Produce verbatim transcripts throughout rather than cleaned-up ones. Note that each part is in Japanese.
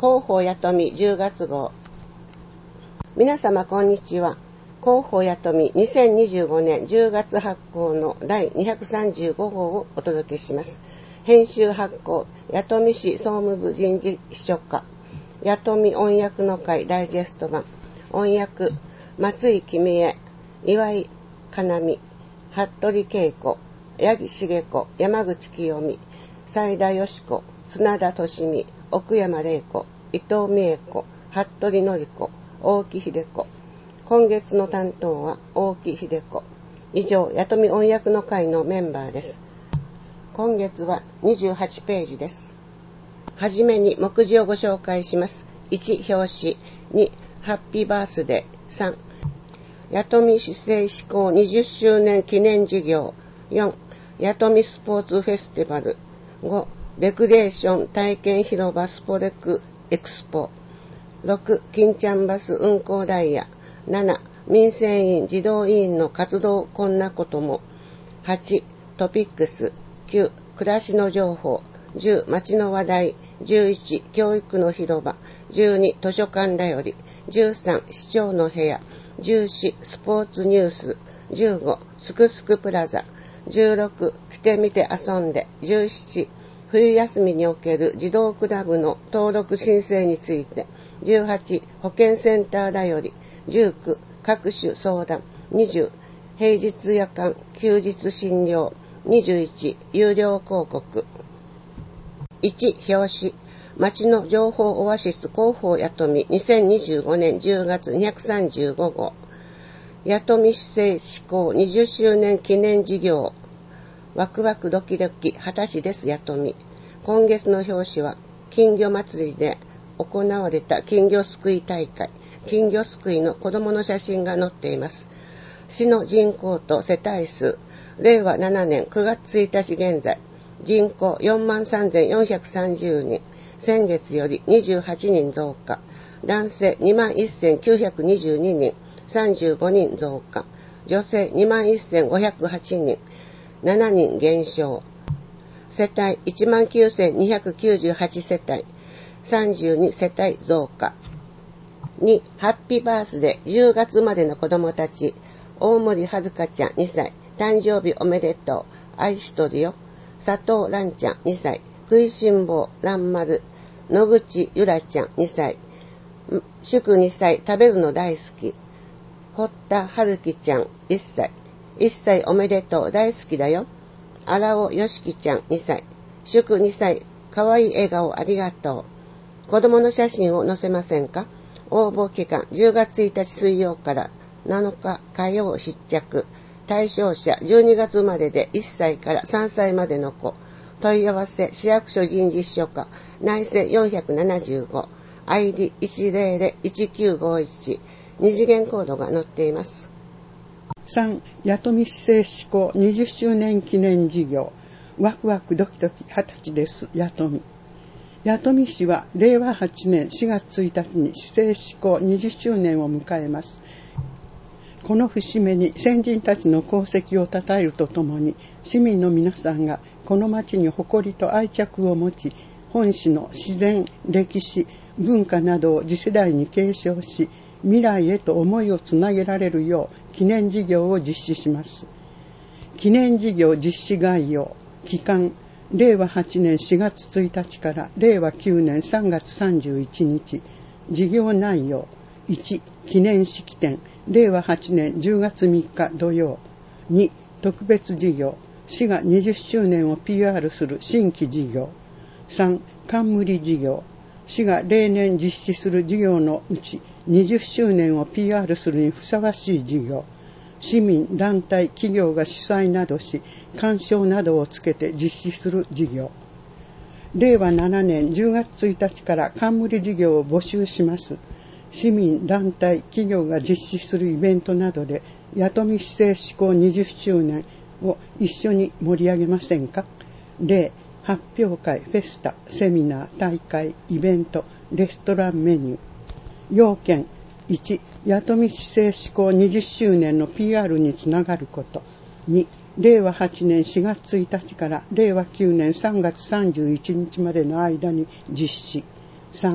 広報やとみじゅうがつ号。皆様こんにちは。広報やとみにせんにじゅうごねんじゅうがつ発行のだいにひゃくさんじゅうご号をお届けします。編集発行、やとみ市総務部人事秘書課、やとみ音訳の会ダイジェスト版、音訳、松井君江、岩井かなみ、服部恵子、八木茂子、山口清美、斉田よし子、砂田俊美、奥山玲子、伊藤美恵子、服部典子、大木秀子。今月の担当は大木秀子。以上、やとみ音訳の会のメンバーです。今月はにじゅうはちページです。はじめに目次をご紹介します。いち、表紙。に、ハッピーバースデー。さん、やとみ市政施行にじゅっしゅうねん記念事業。よん、やとみスポーツフェスティバル。ご、レクリエーション体験広場スポレクエクスポ。ろく、金ちゃんバス運行ダイヤ。なな、民生委員児童委員の活動こんなことも。はち、トピックス。きゅう、暮らしの情報。じゅう、街の話題。じゅういち、教育の広場。じゅうに、図書館だより。じゅうさん、市長の部屋。じゅうよん、スポーツニュース。じゅうご、すくすくプラザ。じゅうろく、来てみて遊んで。じゅうなな、冬休みにおける児童クラブの登録申請について。じゅうはち、保健センターだより。じゅうきゅう、各種相談。にじゅう、平日夜間休日診療。にじゅういち、有料広告。いち、表紙。町の情報オアシス広報やとみにせんにじゅうごねんじゅうがつにひゃくさんじゅうご号。やとみ市政施行にじゅっしゅうねん記念事業。ワクワクドキドキはたちですやとみ。今月の表紙は金魚祭りで行われた金魚すくい大会。金魚すくいの子供の写真が載っています。市の人口と世帯数。れいわななねんくがつついたち現在。人口 よんまんさんぜんよんひゃくさんじゅうにん。先月よりにじゅうはちにん増加。男性 にまんせんきゅうひゃくにじゅうににん。さんじゅうごにん増加。女性 にまんせんごひゃくはちにん。ななにん減少。世帯 いちまんきゅうせんにひゃくきゅうじゅうはち 世帯。さんじゅうに世帯増加。に、ハッピーバースデーじゅうがつまでの子供たち。大森はずかちゃんにさい。誕生日おめでとう。愛しとるよ。佐藤蘭ちゃんにさい。食いしん坊蘭丸。野口ゆらちゃんにさい。祝にさい。食べるの大好き。堀田春樹ちゃんいっさい。いっさいおめでとう大好きだよ。荒尾よしきちゃんにさい。祝にさい。かわいい笑顔ありがとう。子供の写真を載せませんか？応募期間じゅうがつついたち水曜からなのか火曜必着。対象者じゅうにがつまででいっさいからさんさいまでの子。問い合わせ市役所人事秘書課内政よんひゃくななじゅうご アイディーいちぜろぜろいちきゅうごいち。二次元コードが載っています。 さん、やとみ市政施行にじゅっしゅうねん記念事業。ワクワクドキドキはたちですやとみ。やとみ市はれいわはちねんしがつついたちに市政施行にじゅっしゅうねんを迎えます。この節目に先人たちの功績を称えるとともに、市民の皆さんがこの町に誇りと愛着を持ち、本市の自然、歴史、文化などを次世代に継承し、未来へと思いをつなげられるよう記念事業を実施します。記念事業実施概要。期間、れいわはちねんしがつついたちかられいわきゅうねんさんがつさんじゅういちにち。事業内容。いち、記念式典。れいわはちねんじゅうがつみっか土曜。に、特別事業。市がにじゅっしゅうねんを ピーアール する新規事業。さん、冠事業。市が例年実施する事業のうちにじゅっしゅうねんを ピーアール するにふさわしい事業。市民、団体、企業が主催などし、鑑賞などをつけて実施する事業。れいわななねんじゅうがつついたちから冠事業を募集します。市民、団体、企業が実施するイベントなどで、やとみ市政施行にじゅっしゅうねんを一緒に盛り上げませんか？例、発表会、フェスタ、セミナー、大会、イベント、レストランメニュー。要件、いち、やとみ市政施行にじゅっしゅうねんの ピーアール につながること。に、れいわはちねんしがつついたちかられいわきゅうねんさんがつさんじゅういちにちまでの間に実施。さん、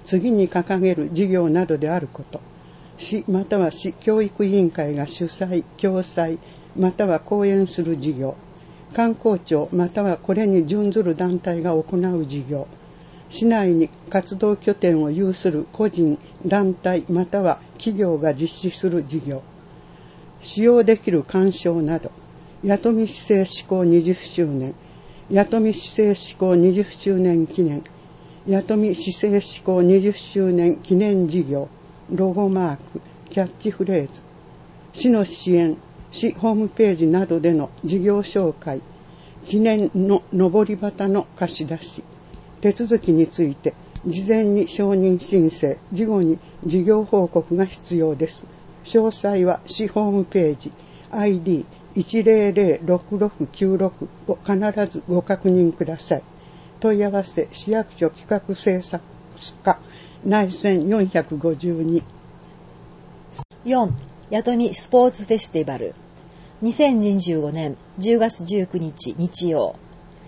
次に掲げる事業などであること、市または市教育委員会が主催、共催または後援する事業、観光庁またはこれに準ずる団体が行う事業、市内に活動拠点を有する個人、団体または企業が実施する事業、使用できる鑑賞など、弥富市政施行にじゅっしゅうねん、弥富市政施行にじゅっしゅうねん記念、弥富市政施行にじゅっしゅうねん記念事業、ロゴマーク、キャッチフレーズ、市の支援、市ホームページなどでの事業紹介、記念の上り旗の貸し出し、手続きについて事前に承認申請、事後に事業報告が必要です。詳細は市ホームページ アイディーいちぜろぜろろくろくきゅうろく を必ずご確認ください。問い合わせ市役所企画制作課内線よんひゃくごじゅうに。 よん. 弥富スポーツフェスティバルにせんにじゅうごねんじゅうがつじゅうくにち日曜。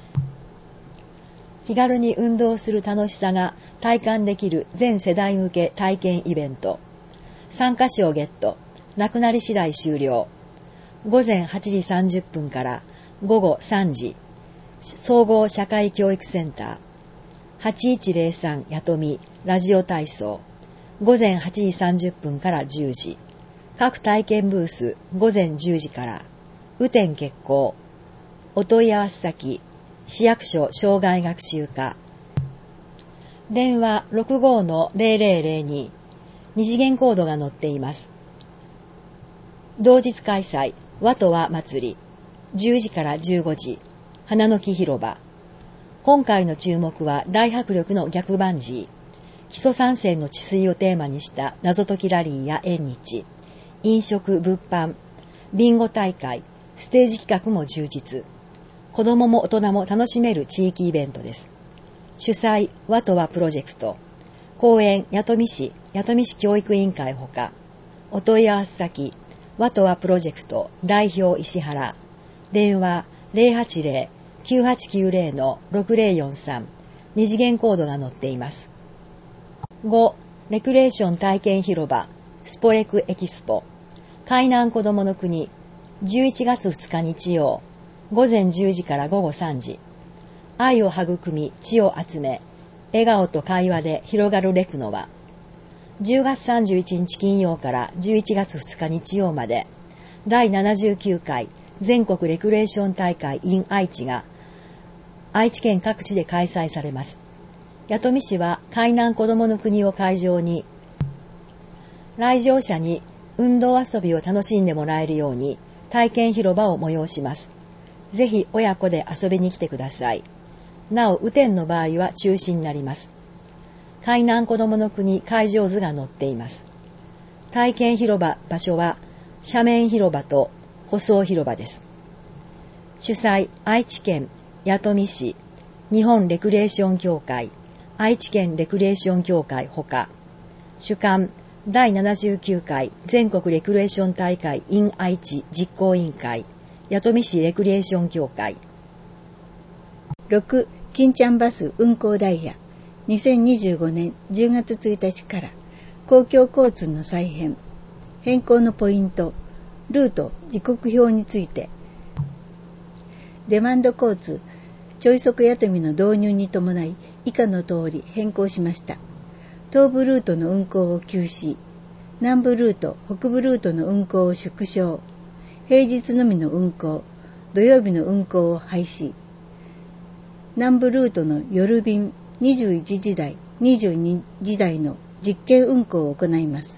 気軽に運動する楽しさが体感できる全世代向け体験イベント。参加賞ゲット。なくなり次第終了。ごぜんはちじさんじゅっぷんからごごさんじ。総合社会教育センター。はちいちぜろさん弥富ラジオ体操。ごぜんはちじさんじゅっぷんからじゅうじ。各体験ブースごぜんじゅうじから。雨天決行。お問い合わせ先。市役所障害学習課。電話 ろくごのぜろぜろぜろに。二次元コードが載っています。同日開催、和と和祭り。じゅうじからじゅうごじ。花の木広場。今回の注目は大迫力の逆バンジー。基礎三世の治水をテーマにした謎解きラリーや縁日。飲食、物販、ビンゴ大会、ステージ企画も充実。子どもも大人も楽しめる地域イベントです。主催、和と和プロジェクト。公園、弥富市、弥富市教育委員会ほか。お問い合わせ先、和と和プロジェクト代表石原。電話 ゼロはちゼロ きゅうはちきゅうゼロ ろくゼロよんさん。二次元コードが載っています。ご. レクレーション体験広場スポレクエキスポ。海南子どもの国。じゅういちがつふつか日曜。ごぜんじゅうじからごごさんじ。愛を育み、知を集め、笑顔と会話で広がるレクノは、じゅうがつさんじゅういちにち金曜からじゅういちがつふつか日曜まで、だいななじゅうきゅうかい全国レクレーション大会 in 愛知が、愛知県各地で開催されます。弥富市は海南子どもの国を会場に、来場者に運動遊びを楽しんでもらえるように体験広場を催します。ぜひ親子で遊びに来てください。なお、雨天の場合は中止になります。海南子どもの国会場図が載っています。体験広場場所は斜面広場と舗装広場です。主催、愛知県弥富市日本レクレーション協会、愛知県レクレーション協会ほか、主管だいななじゅうきゅうかい全国レクレーション大会 in 愛知実行委員会、弥富市レクリエーション協会。 ろく. 金ちゃんバス運行ダイヤにせんにじゅうごねんじゅうがつついたちから公共交通の再編、変更のポイント、ルート、時刻表について、デマンド交通、ちょい速弥富の導入に伴い以下の通り変更しました。東部ルートの運行を休止、南部ルート、北部ルートの運行を縮小、平日のみの運行、土曜日の運行を廃止。南部ルートの夜便にじゅういちじだい、にじゅうにじだいの実験運行を行います。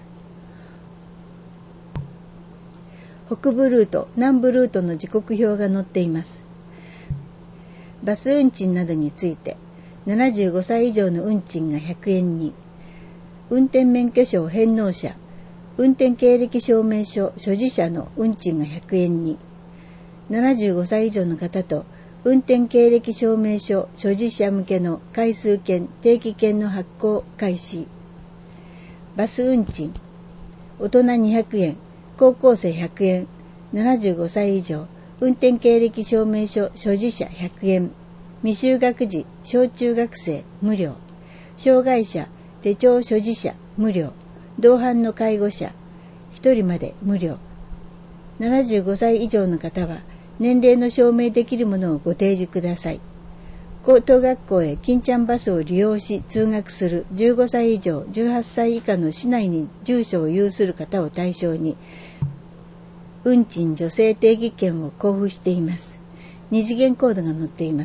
北部ルート、南部ルートの時刻表が載っています。バス運賃などについて、ななじゅうごさい以上の運賃がひゃくえんに、運転免許証返納者、運転経歴証明書所持者の運賃がひゃくえんに、ななじゅうごさい以上の方と運転経歴証明書所持者向けの回数券、定期券の発行開始。バス運賃、大人にひゃくえん、高校生ひゃくえん、ななじゅうごさい以上、運転経歴証明書所持者ひゃくえん、未就学児、小中学生無料、障害者、 手帳所持者無料、同伴の介護者ひとりまで無料。ななじゅうごさい以上の方は年齢の証明できるものをご提示ください。高等学校へ金ちゃんバスを利用し通学するじゅうごさい以上じゅうはっさい以下の市内に住所を有する方を対象に運賃助成定義券を交付しています。二次元コードが載っています。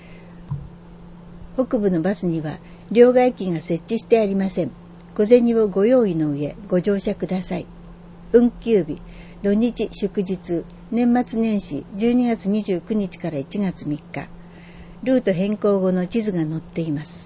北部のバスには両替機が設置してありません。小銭をご用意の上ご乗車ください。運休日、土日祝日、年末年始じゅうにがつにじゅうくにちからいちがつみっか、ルート変更後の地図が載っています。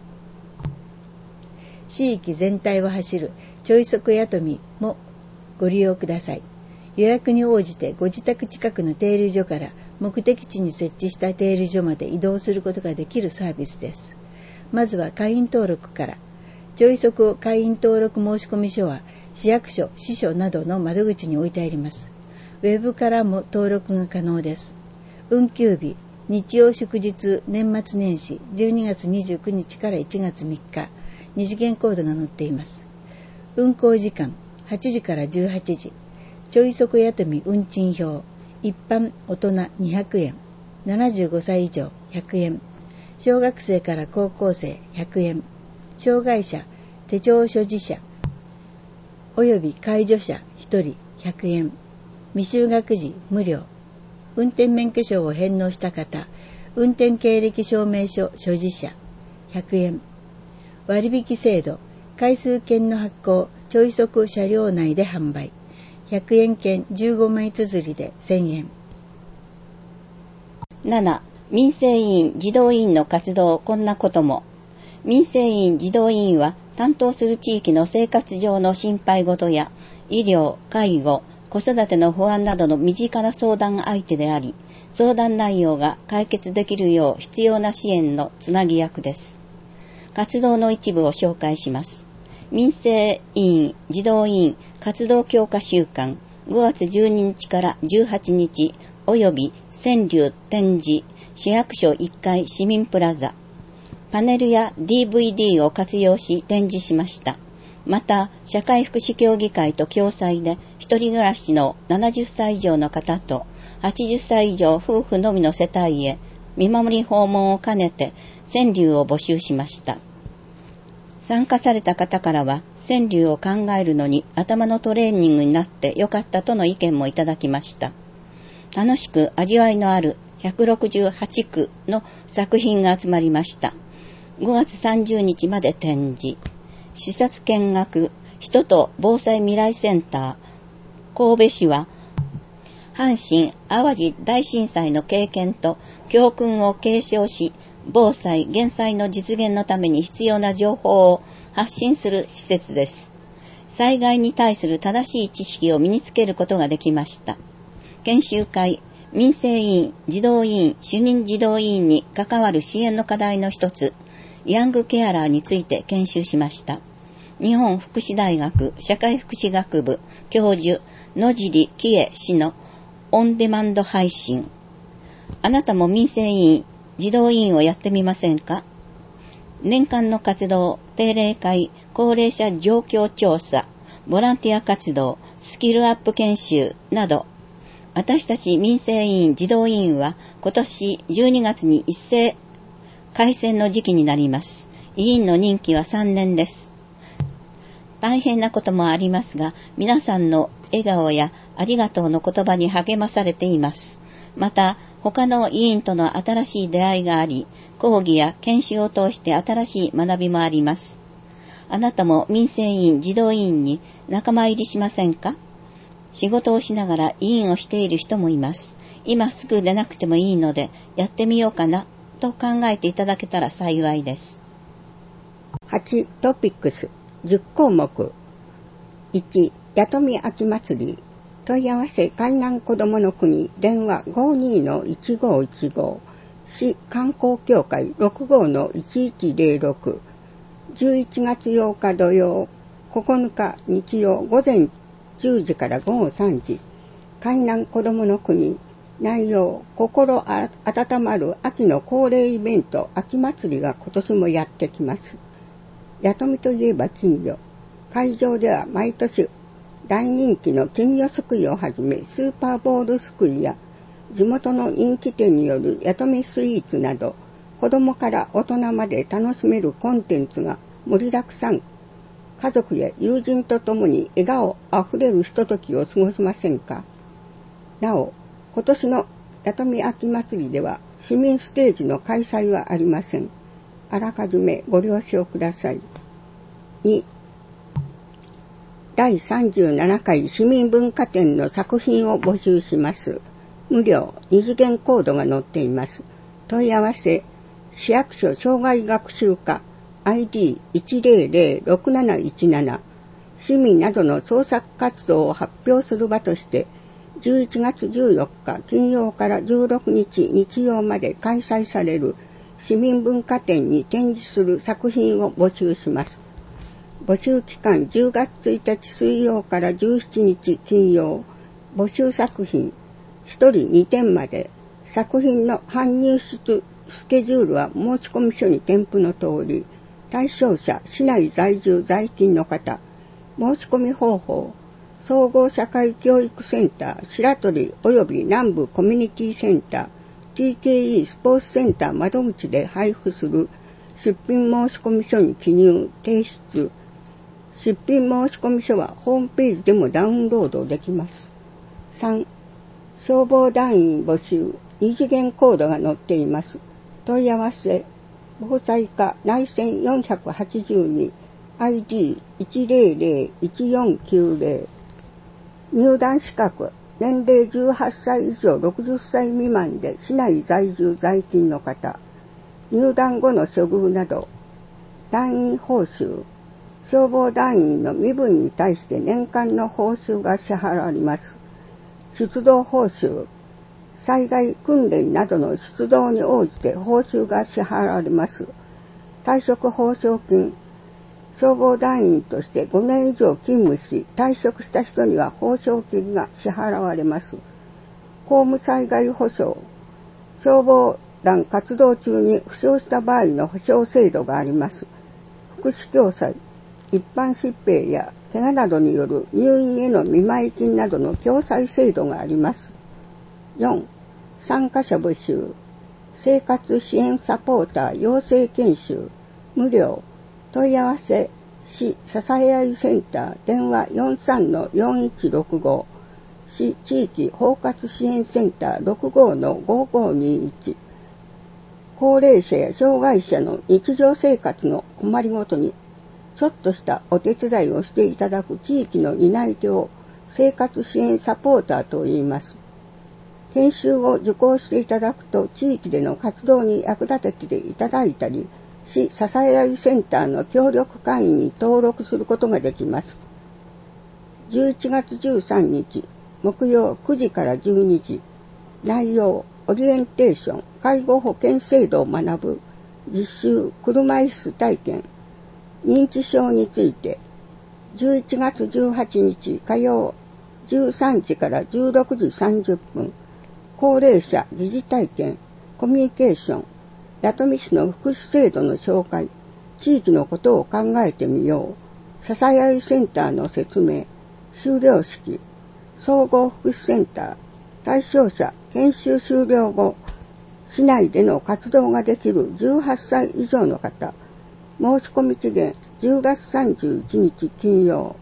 市域全体を走るちょい速やとみもご利用ください。予約に応じてご自宅近くの停留所から目的地に設置した停留所まで移動することができるサービスです。まずは会員登録から。ちょい速会員登録申込書は市役所、支所などの窓口に置いてあります。ウェブからも登録が可能です。運休日、日曜祝日、年末年始じゅうにがつにじゅうくにちからいちがつみっか、二次元コードが載っています。運行時間はちじからじゅうはちじ、ちょい速やとみ運賃表、一般大人にひゃくえん、ななじゅうごさい以上ひゃくえん、小学生から高校生ひゃくえん、障害者、手帳所持者および介助者ひとりひゃくえん、未就学児無料、運転免許証を返納した方、運転経歴証明書所持者ひゃくえん、割引制度、回数券の発行、ちょい速車両内で販売、ひゃくえん券じゅうごまい綴りでせんえん。 なな. 民生委員児童委員の活動、こんなことも。民生委員児童委員は担当する地域の生活上の心配事や医療、介護、子育ての不安などの身近な相談相手であり、相談内容が解決できるよう必要な支援のつなぎ役です。活動の一部を紹介します。民生委員児童委員活動強化週間、ごがつじゅうににちからじゅうはちにちおよび川柳展示、市役所いっかい市民プラザ。パネルや ディーブイディー を活用し展示しました。また、社会福祉協議会と共催で、一人暮らしのななじゅっさい以上の方と、はちじゅっさい以上夫婦のみの世帯へ、見守り訪問を兼ねて、川柳を募集しました。参加された方からは、川柳を考えるのに頭のトレーニングになってよかったとの意見もいただきました。楽しく味わいのあるひゃくろくじゅうはちくの作品が集まりました。ごがつさんじゅうにちまで展示。視察見学、人と防災未来センター。神戸市は、阪神・淡路大震災の経験と教訓を継承し、防災・減災の実現のために必要な情報を発信する施設です。災害に対する正しい知識を身につけることができました。研修会、民生委員、児童委員、主任児童委員に関わる支援の課題の一つ、ヤングケアラーについて研修しました。日本福祉大学社会福祉学部教授野尻喜恵氏のオンデマンド配信。あなたも民生委員、児童委員をやってみませんか？年間の活動、定例会、高齢者状況調査、ボランティア活動、スキルアップ研修など、私たち民生委員児童委員は今年じゅうにがつに一斉改選の時期になります。委員の任期はさんねんです。大変なこともありますが、皆さんの笑顔やありがとうの言葉に励まされています。また、他の委員との新しい出会いがあり、講義や研修を通して新しい学びもあります。あなたも民生委員児童委員に仲間入りしませんか？仕事をしながら委員をしている人もいます。今すぐでなくてもいいので、やってみようかなと考えていただけたら幸いです。 はちトピックスじゅっこうもく。いちやとみ秋祭り問い合わせ海南子どもの国電話 ごじゅうにのいちごいちご 市観光協会 ろくごのいちいちゼロろく。じゅういちがつようか土曜、ここのか日曜午前じゅうじからごごさんじ。海南子どもの国。内容、心温まる秋の恒例イベント秋祭りが今年もやってきます。 弥富といえば金魚。会場では毎年大人気の金魚すくいをはじめ、スーパーボールすくいや地元の人気店による弥富スイーツなど、子供から大人まで楽しめるコンテンツが盛りだくさん。家族や友人と共に笑顔あふれるひとときを過ごしませんか。なお、今年の弥富秋祭りでは市民ステージの開催はありません。あらかじめご了承ください。に、だいさんじゅうななかい市民文化展の作品を募集します。無料、二次元コードが載っています。問い合わせ、市役所障害学習課 アイディーいちゼロゼロろくなないちなな、市民などの創作活動を発表する場として、じゅういちがつじゅうよっか金曜からじゅうろくにち日曜まで開催される市民文化展に展示する作品を募集します。募集期間じゅうがつついたち水曜からじゅうしちにち金曜。募集作品ひとりにてんまで。作品の搬入出スケジュールは申込書に添付の通り。対象者、市内在住在勤の方。申し込み方法、総合社会教育センター白鳥及び南部コミュニティセンター ティーケーイー スポーツセンター窓口で配布する出品申込書に記入提出。出品申込書はホームページでもダウンロードできます。さん、消防団員募集、二次元コードが載っています。問い合わせ、防災課内線よんひゃくはちじゅうに アイディーいちゼロゼロいちよんきゅうゼロ。入団資格、年齢じゅうはっさい以上ろくじゅっさい未満で市内在住在勤の方。入団後の処遇など。団員報酬、消防団員の身分に対して年間の報酬が支払われます。出動報酬、災害訓練などの出動に応じて報酬が支払われます。退職報奨金、消防団員としてごねん以上勤務し、退職した人には報奨金が支払われます。公務災害保障、消防団活動中に負傷した場合の保障制度があります。福祉共済、一般疾病や怪我などによる入院への見舞金などの共済制度があります。よん、参加者募集、生活支援サポーター養成研修、無料、問い合わせ、市支え合いセンター、電話 よんさんのよんいちろくご、市地域包括支援センター ろくごのごごにいち、高齢者や障害者の日常生活の困りごとに、ちょっとしたお手伝いをしていただく地域の担い手を生活支援サポーターと言います。研修を受講していただくと地域での活動に役立てていただいたり、市支え合いセンターの協力会員に登録することができます。じゅういちがつじゅうさんにち木曜くじからじゅうにじ。内容、オリエンテーション、介護保険制度を学ぶ、実習、車椅子体験、認知症について。じゅういちがつじゅうはちにち火曜じゅうさんじからじゅうろくじさんじゅっぷん。高齢者疑似体験、コミュニケーション、弥富市の福祉制度の紹介、地域のことを考えてみよう、支え合いセンターの説明、修了式、総合福祉センター、対象者、研修終了後、市内での活動ができるじゅうはっさい以上の方、申し込み期限じゅうがつさんじゅういちにち金曜。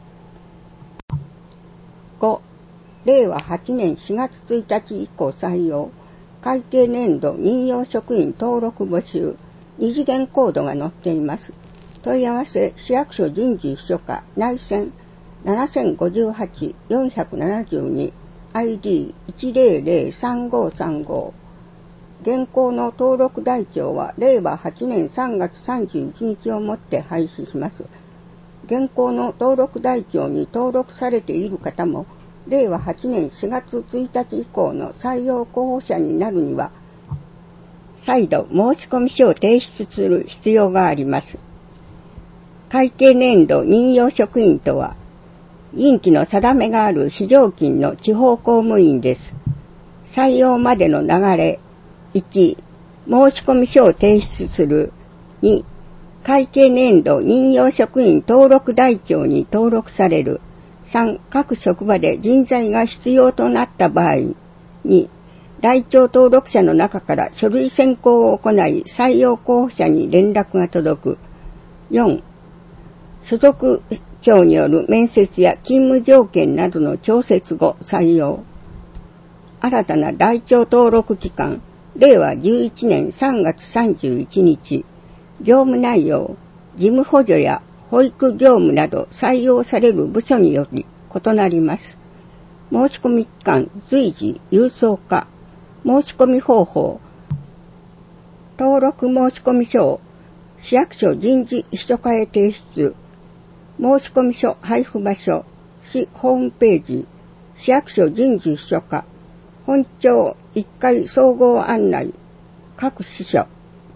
ご、れいわはちねんしがつついたち以降採用、会計年度任用職員登録募集、二次元コードが載っています。問い合わせ、市役所人事秘書課内線ななせんごじゅうはち よんひゃくななじゅうに アイディーいちゼロゼロさんごさんご。現行の登録台帳はれいわはちねんさんがつさんじゅういちにちをもって廃止します。現行の登録台帳に登録されている方も、れいわはちねんしがつついたち以降の採用候補者になるには、再度申込書を提出する必要があります。会計年度任用職員とは、任期の定めがある非常勤の地方公務員です。採用までの流れ、いち、申込書を提出する。に、 会計年度任用職員登録台帳に登録される。さん、各職場で人材が必要となった場合に、台帳登録者の中から書類選考を行い、採用候補者に連絡が届く。よん、所属庁による面接や勤務条件などの調節後採用。新たな台帳登録期間、れいわじゅういちねんさんがつさんじゅういちにち。業務内容、事務補助や保育業務など採用される部署により異なります。申し込み期間、随時郵送化。申し込み方法、登録申込書を市役所人事秘書課へ提出。申込書配布場所、市ホームページ、市役所人事秘書課、本庁いっかい総合案内、各支所。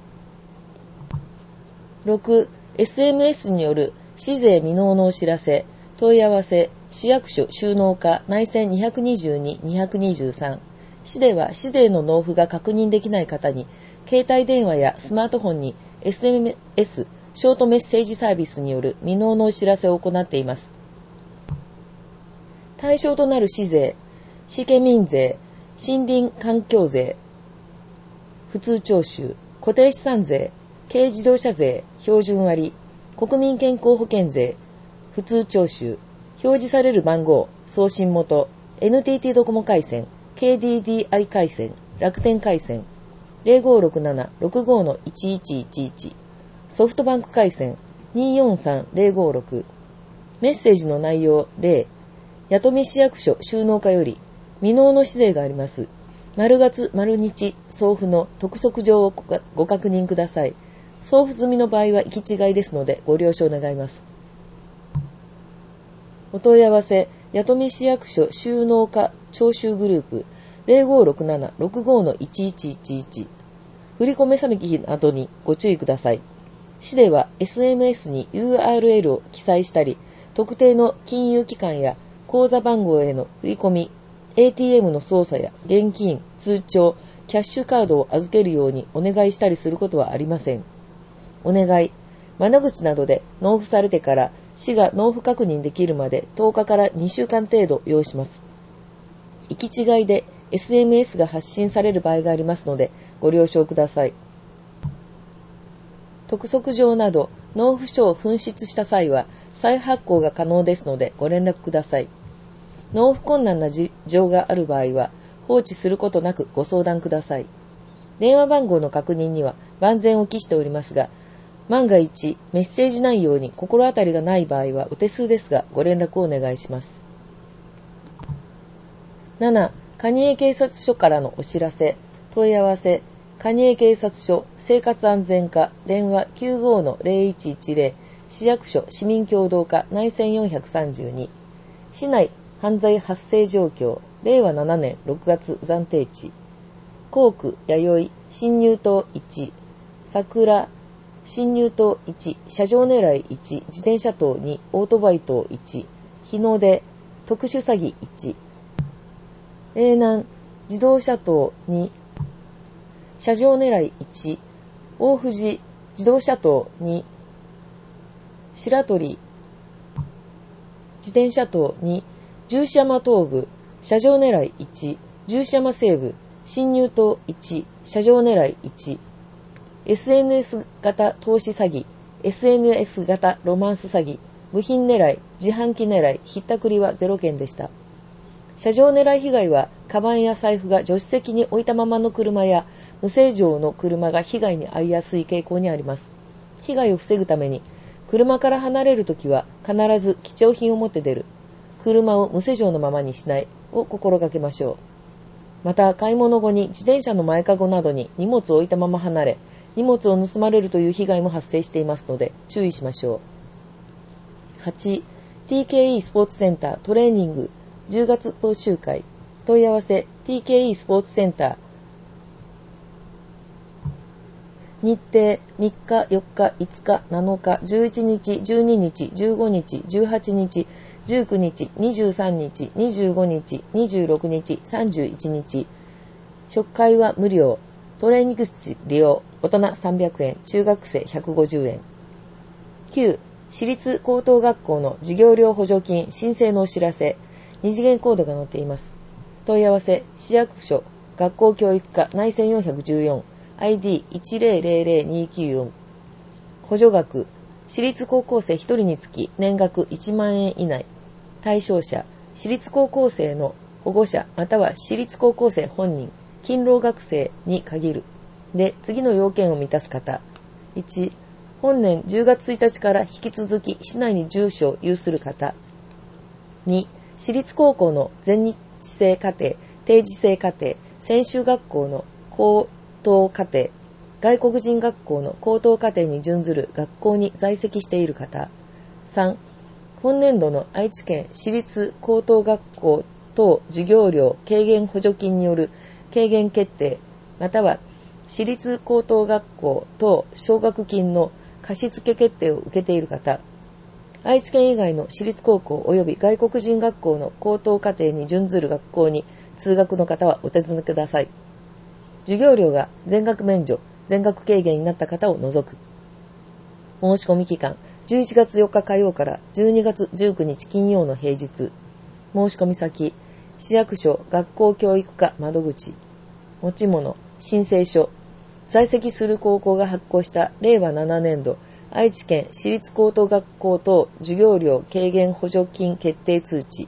ろく、エスエムエス による市税未納のお知らせ、問い合わせ、市役所収納課内線にひゃくにじゅうに、にひゃくにじゅうさん。市では市税の納付が確認できない方に、携帯電話やスマートフォンに エスエムエス、ショートメッセージサービスによる未納のお知らせを行っています。対象となる市税、市県民税、森林環境税、普通徴収、固定資産税、軽自動車税、標準割、国民健康保険税、普通徴収、表示される番号、送信元、エヌティーティー ドコモ回線、ケーディーディーアイ 回線、楽天回線、ゼロごろくなな ろくごのいちいちいちいち、ソフトバンク回線、にーよんさんゼロごろく。メッセージの内容、例、弥富市役所収納課より、未納の市税があります。丸月丸日送付の督促状をご確認ください。送付済みの場合は行き違いですのでご了承願います。お問い合わせ、弥富市役所収納課徴収グループ ゼロごろくなな ろくごのいちいちいちいち。振込目先などにご注意ください。市では エスエムエス に ユーアールエル を記載したり、特定の金融機関や口座番号への振り込み、エーティーエム の操作や現金、通帳、キャッシュカードを預けるようにお願いしたりすることはありません。お願い、窓口などで納付されてから市が納付確認できるまでとおかからにしゅうかん程度要します。行き違いで エスエムエス が発信される場合がありますのでご了承ください。督促状など納付書を紛失した際は再発行が可能ですのでご連絡ください。納付困難な事情がある場合は放置することなくご相談ください。電話番号の確認には万全を期しておりますが、万が一メッセージ内容に心当たりがない場合はお手数ですがご連絡をお願いします。なな、蟹江警察署からのお知らせ、問い合わせ、蟹江警察署生活安全課電話 きゅうごのゼロいちいちゼロ、市役所市民協同課内線よんひゃくさんじゅうに。市内犯罪発生状況、れいわななねんろくがつ暫定値。甲区弥生侵入棟いち、桜侵入棟いち、車上狙いいち、自転車棟に、オートバイ棟いち、日の出特殊詐欺いち、嶺南自動車棟に、車上狙いいち、大藤自動車棟に、白鳥自転車棟に、十四山東部車上狙いいち、十四山西部侵入棟いち、車上狙いいち、エスエヌエス 型投資詐欺、エスエヌエス 型ロマンス詐欺、部品狙い、自販機狙い、ひったくりはゼロけんでした。車上狙い被害は、カバンや財布が助手席に置いたままの車や、無正常の車が被害に遭いやすい傾向にあります。被害を防ぐために、車から離れるときは必ず貴重品を持って出る。車を無施錠のままにしないを心がけましょう。また、買い物後に自転車の前かごなどに荷物を置いたまま離れ、荷物を盗まれるという被害も発生していますので注意しましょう。はち、ティーケーイー スポーツセンタートレーニングじゅうがつ講習会問い合わせ ティーケーイー スポーツセンター日程みっか、よっか、いつか、なのか、じゅういちにち、じゅうににち、じゅうごにち、じゅうはちにち、じゅうくにち、にじゅうさんにち、にじゅうごにち、にじゅうろくにち、さんじゅういちにち。食会は無料。トレーニング室利用。大人さんびゃくえん、中学生ひゃくごじゅうえん。 きゅう、私立高等学校の授業料補助金申請のお知らせ、二次元コードが載っています。問い合わせ、市役所、学校教育課内線よんひゃくじゅうよん、アイディーいちゼロゼロゼロにきゅうよん。補助額、私立高校生ひとりにつき年額いちまんえん以内。対象者、私立高校生の保護者または私立高校生本人、勤労学生に限る。で、次の要件を満たす方。いち、本年じゅうがつついたちから引き続き市内に住所を有する方。に、私立高校の全日制課程、定時制課程、専修学校の高等課程、外国人学校の高等課程に準ずる学校に在籍している方。さん、本年度の愛知県私立高等学校等授業料軽減補助金による軽減決定、または私立高等学校等奨学金の貸付決定を受けている方。愛知県以外の私立高校及び外国人学校の高等課程に準ずる学校に通学の方はお尋ねください。授業料が全額免除、全額軽減になった方を除く。申し込み期間、じゅういちがつよっか火曜からじゅうにがつじゅうくにち金曜の平日。申し込み先、市役所学校教育課窓口。持ち物、申請書。在籍する高校が発行したれいわななねんど愛知県私立高等学校等授業料軽減補助金決定通知。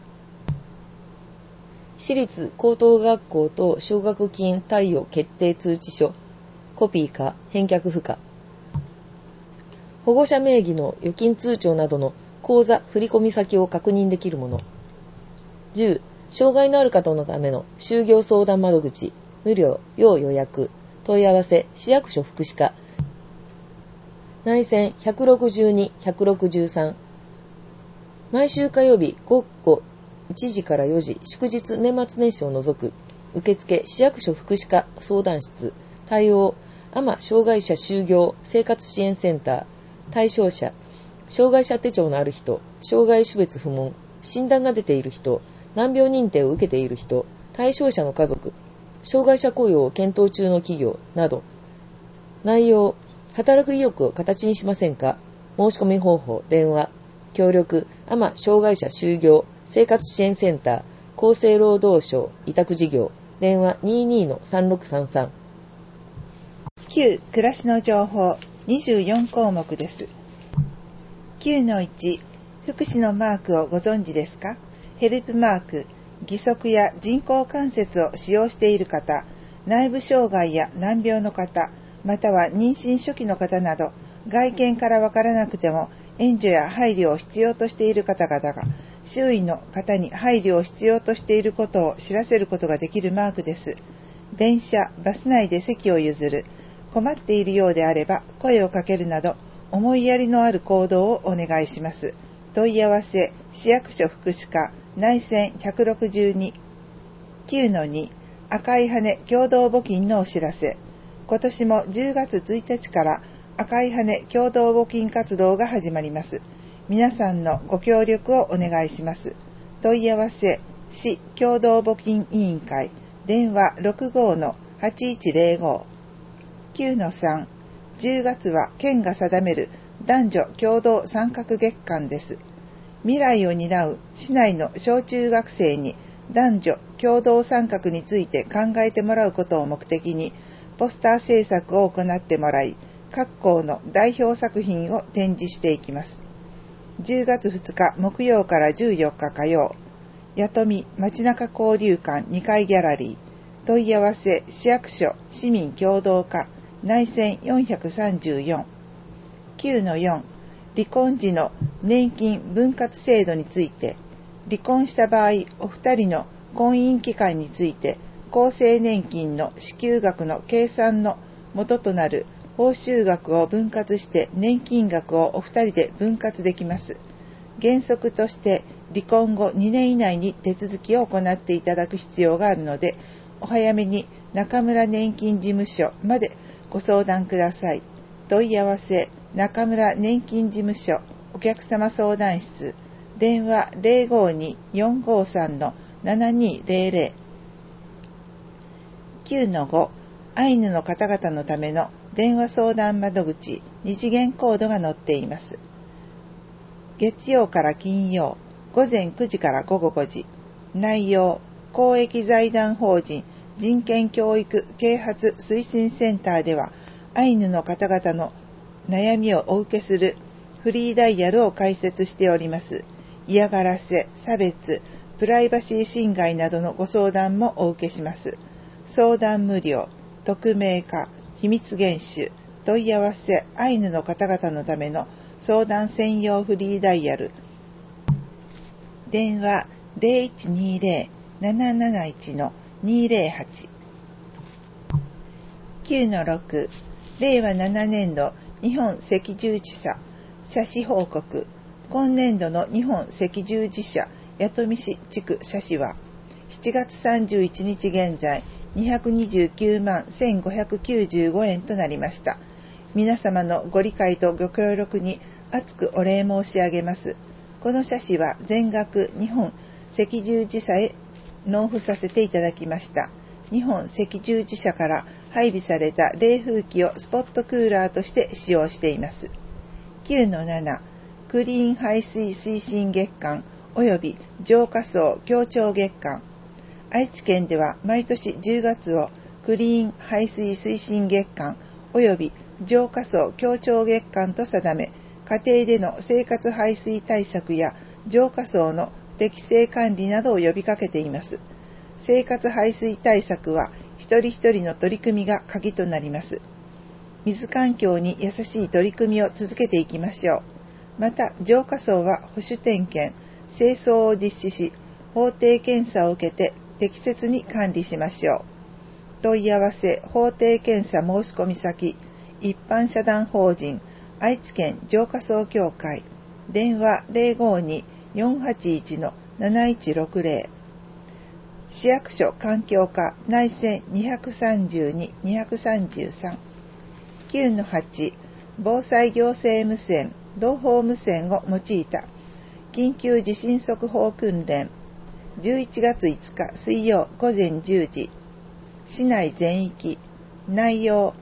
私立高等学校等奨学金貸与決定通知書。コピーか返却不可。保護者名義の預金通帳などの口座振込先を確認できるもの。じゅう、障害のある方のための就業相談窓口。無料、要予約。問い合わせ、市役所福祉課。内線ひゃくろくじゅうに、ひゃくろくじゅうさん。毎週火曜日午後いちじからよじ、祝日年末年始を除く。受付、市役所福祉課相談室。対応、アマ障害者就業生活支援センター。対象者、障害者手帳のある人、障害種別不問、診断が出ている人、難病認定を受けている人、対象者の家族、障害者雇用を検討中の企業など。内容、働く意欲を形にしませんか？申し込み方法、電話。協力、アマ障害者就業生活支援センター、厚生労働省委託事業。電話 にじゅうにのさんろくさんさん。 きゅう、暮らしの情報にじゅうよんこうもくです。きゅうのいち、福祉のマークをご存知ですか？ヘルプマーク、義足や人工関節を使用している方、内部障害や難病の方、または妊娠初期の方など、外見からわからなくても援助や配慮を必要としている方々が、周囲の方に配慮を必要としていることを知らせることができるマークです。電車、バス内で席を譲る、困っているようであれば声をかけるなど、思いやりのある行動をお願いします。問い合わせ、市役所福祉課内線ひゃくろくじゅうに。きゅうのに、赤い羽共同募金のお知らせ。今年もじゅうがつついたちから赤い羽共同募金活動が始まります。皆さんのご協力をお願いします。問い合わせ、市共同募金委員会電話 ろくごのはちいちゼロご。きゅうのさん、じゅうがつは県が定める男女共同参画月間です。未来を担う市内の小中学生に男女共同参画について考えてもらうことを目的に、ポスター制作を行ってもらい、各校の代表作品を展示していきます。じゅうがつふつか木曜からじゅうよっか火曜、弥富街中交流館にかいギャラリー。問い合わせ、市役所市民共同課内線よんひゃくさんじゅうよん。きゅうのよん、離婚時の年金分割制度について、離婚した場合、お二人の婚姻期間について、厚生年金の支給額の計算の元となる報酬額を分割して年金額をお二人で分割できます。原則として離婚後にねん以内に手続きを行っていただく必要があるので、お早めに中村年金事務所までご相談ください。問い合わせ、中村年金事務所お客様相談室電話 ゼロごに よんごさん ななにゼロゼロ。きゅうのご、アイヌの方々のための電話相談窓口二次元コードが載っています。 月曜から金曜、午前くじから午後ごじ。内容、公益財団法人人権教育啓発推進センターでは、アイヌの方々の悩みをお受けするフリーダイヤルを開設しております。嫌がらせ、差別、プライバシー侵害などのご相談もお受けします。相談無料、匿名化、秘密厳守、問い合わせ、アイヌの方々のための相談専用フリーダイヤル。電話 ゼロいちにゼロ なななないち にゼロはち。きゅうのろく、れいわななねんど日本赤十字社社史報告。今年度の日本赤十字社弥富市地区社史は、しちがつさんじゅういちにち現在にひゃくにじゅうきゅうまんせんごひゃくきゅうじゅうごえんとなりました。皆様のご理解とご協力に厚くお礼申し上げます。この社史は全額日本赤十字社へ納付させていただきました。日本赤十字社から配備された冷風機をスポットクーラーとして使用しています。きゅうのなな、クリーン排水推進月間及び浄化層協調月間。愛知県では毎年じゅうがつをクリーン排水推進月間及び浄化層協調月間と定め、家庭での生活排水対策や浄化層の適正管理などを呼びかけています。生活排水対策は一人一人の取り組みが鍵となります。水環境に優しい取り組みを続けていきましょう。また、浄化層は保守点検、清掃を実施し、法定検査を受けて適切に管理しましょう。問い合わせ、法定検査申し込み先、一般社団法人、愛知県浄化層協会、電話 ゼロごに よんはちいち なないちろくゼロ、市役所環境課内線にさんに にさんさん。きゅうのはち、防災行政無線、同胞無線を用いた緊急地震速報訓練。じゅういちがついつか水曜午前じゅうじ。市内全域。内容、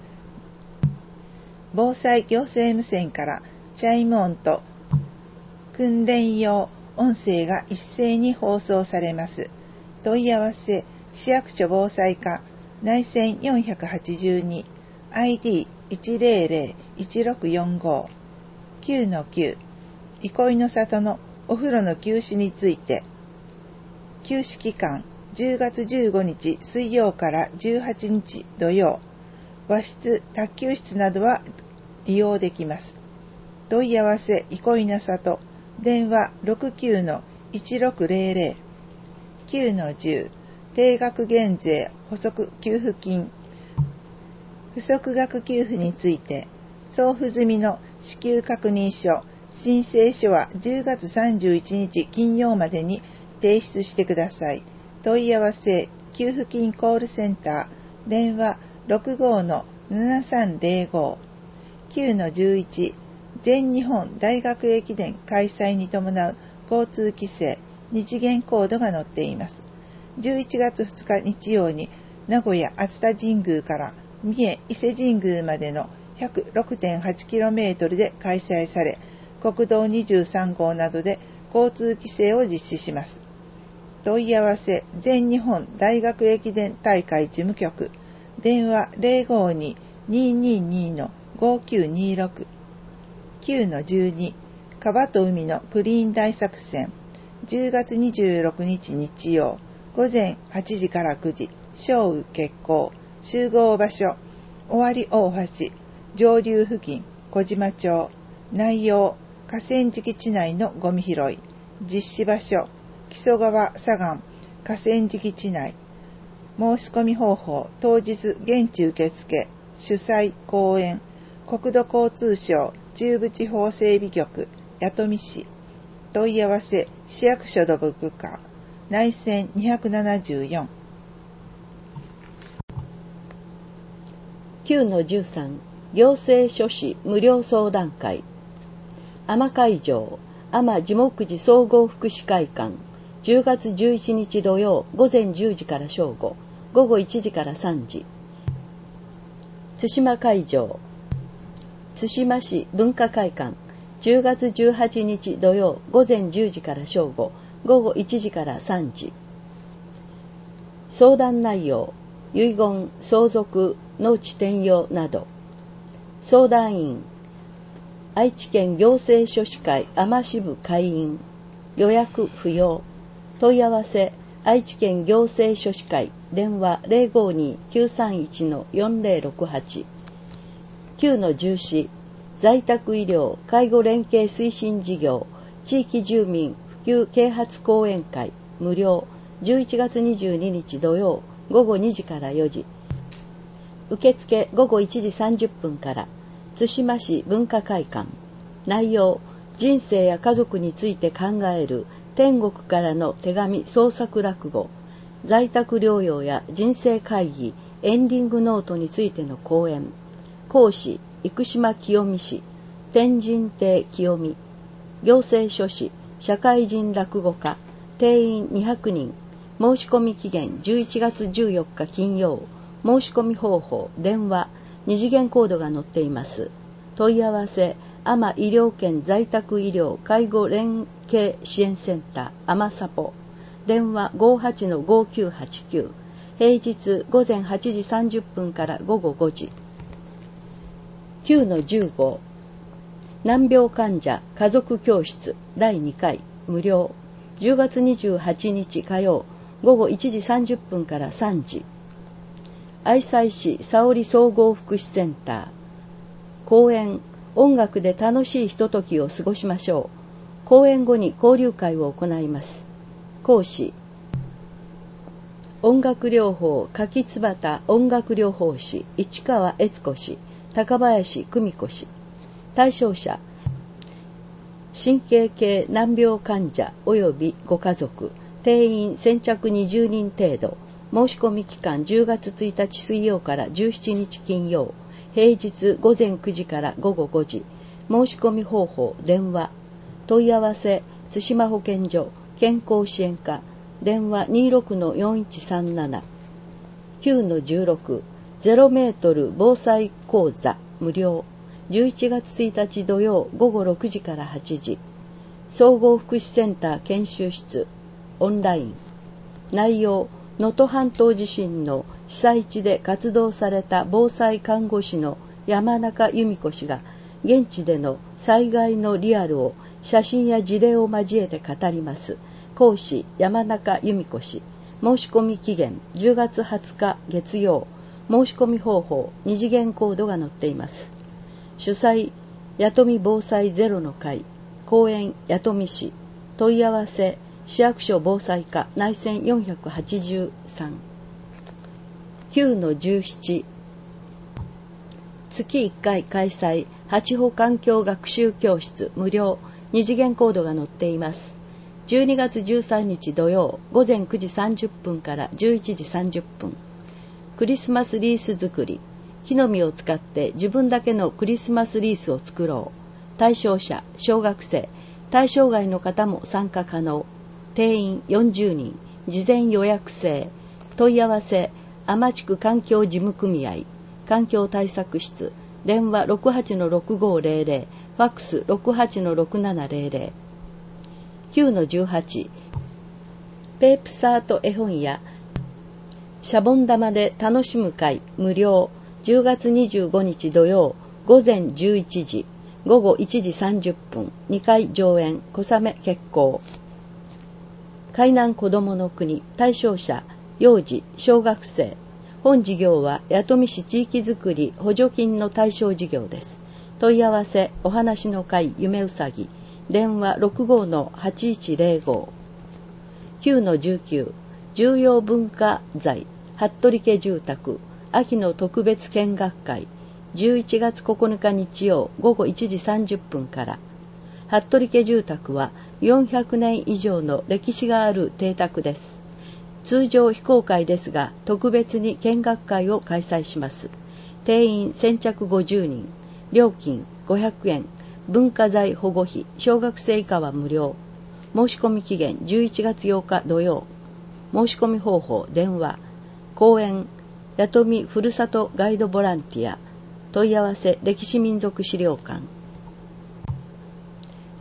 防災行政無線からチャイム音と訓練用音声が一斉に放送されます。問い合わせ、市役所防災課内線よんはちに、アイディーいちゼロゼロいちろくよんご。きゅうのきゅう、憩いの里のお風呂の休止について。休止期間、じゅうがつじゅうごにち水曜からじゅうはちにち土曜。和室、卓球室などは利用できます。問い合わせ、憩いの里、電話 ろくきゅうのいちろくゼロゼロ。きゅうのじゅう、定額減税補足給付金。不足額給付について、送付済みの支給確認書、申請書はじゅうがつさんじゅういちにち金曜までに提出してください。問い合わせ、給付金コールセンター、電話 ろくごのななさんゼロご。きゅうのじゅういち、全日本大学駅伝開催に伴う交通規制、日限コードが載っています。じゅういちがつふつか日曜に名古屋熱田神宮から三重伊勢神宮までの ひゃくろくてんはちキロメートル で開催され、国道にじゅうさんごうなどで交通規制を実施します。問い合わせ、全日本大学駅伝大会事務局、電話 ゼロごに にーにーにーのごきゅうにーろく。きゅうのじゅうに、川と海のクリーン大作戦。じゅうがつにじゅうろくにち日曜、午前はちじからくじ、正雨決行。集合場所、尾張大橋、上流付近、小島町。内容、河川敷地内のゴミ拾い。実施場所、木曽川左岸、河川敷地内。申し込み方法、当日現地受付。主催、公園、国土交通省中部地方整備局、弥富市。問い合わせ、市役所土木課、内線にななよん。 きゅうのじゅうさん、行政書士無料相談会。尼会場、尼地木寺総合福祉会館、じゅうがつじゅういちにち土曜、午前じゅうじから正午、午後いちじからさんじ。対馬会場、対馬市文化会館、 じゅうがつじゅうはちにち土曜午前じゅうじから正午、午後いちじからさんじ。相談内容、遺言、相続、農地転用など。相談員、愛知県行政書士会尼支部会員。予約不要。問い合わせ、愛知県行政書士会、電話 ゼロごに きゅうさんいち よんゼロろくはち。きゅうのじゅうよん、在宅医療介護連携推進事業地域住民普及啓発講演会無料じゅういちがつにじゅうににち土曜午後にじからよじ。受付午後いちじさんじゅっぷんから。津島市文化会館。内容、人生や家族について考える天国からの手紙創作落語。在宅療養や人生会議エンディングノートについての講演。講師、生島清美氏、天神亭清美。行政書士、社会人落語家。定員にひゃくにん。申し込み期限じゅういちがつじゅうよっか金曜。申し込み方法、電話、二次元コードが載っています。問い合わせ、阿摩医療圏在宅医療介護連携支援センター、阿摩サポ。電話 ごはちのごきゅうはちきゅう。平日午前はちじさんじゅっぷんから午後ごじ。きゅうのじゅうご。難病患者家族教室だいにかい無料。じゅうがつにじゅうはちにち火曜午後いちじさんじゅっぷんからさんじ。愛西市沙織総合福祉センター。講演、音楽で楽しいひとときを過ごしましょう。講演後に交流会を行います。講師、音楽療法柿つばた音楽療法士市川悦子氏、高林久美子氏。対象者、神経系難病患者及びご家族。定員先着にじゅうにん程度。申し込み期間じゅうがつついたち水曜からじゅうしちにち金曜。平日午前くじから午後ごじ。申し込み方法、電話。問い合わせ、津島保健所健康支援課。電話 にじゅうろくのよんいちさんなな。きゅうのじゅうろく。ゼロメートル防災講座無料。じゅういちがつついたち土曜午後ろくじからはちじ。総合福祉センター研修室オンライン。内容、能登半島地震の被災地で活動された防災看護師の山中由美子氏が現地での災害のリアルを写真や事例を交えて語ります。講師、山中由美子氏。申し込み期限じゅうがつはつか月曜。申し込み方法、二次元コードが載っています。主催、弥富防災ゼロの会。講演、弥富市。問い合わせ、市役所防災課内線よんひゃくはちじゅうさん。きゅうのじゅうなな。月いっかい開催、八保環境学習教室無料。二次元コードが載っています。じゅうにがつじゅうさんにち土曜午前くじさんじゅっぷんからじゅういちじさんじゅっぷん。クリスマスリース作り。木の実を使って自分だけのクリスマスリースを作ろう。対象者、小学生、対象外の方も参加可能。定員よんじゅうにん、事前予約制。問い合わせ、天地区環境事務組合、環境対策室、電話 ろくはちのろくごゼロゼロ、ファックス ろくはちのろくななゼロゼロ。きゅうのじゅうはち。ペープサート絵本やシャボン玉で楽しむ会無料。じゅうがつにじゅうごにち土曜午前じゅういちじ、午後いちじさんじゅっぷん、にかい上演、小雨決行。海南子どもの国、対象者、幼児、小学生。本事業は弥富市地域づくり補助金の対象事業です。問い合わせ、お話の会夢うさぎ。電話 ろくごのはちいちゼロご。きゅうのじゅうきゅう。重要文化財、服部家住宅。秋の特別見学会。じゅういちがつここのか日曜午後いちじさんじゅっぷんから。服部家住宅はよんひゃくねん以上の歴史がある邸宅です。通常非公開ですが特別に見学会を開催します。定員先着ごじゅうにん。料金ごひゃくえん。文化財保護費、小学生以下は無料。申し込み期限じゅういちがつようか土曜。申し込み方法、電話。講演、弥富ふるさとガイドボランティア。問い合わせ、歴史民族資料館。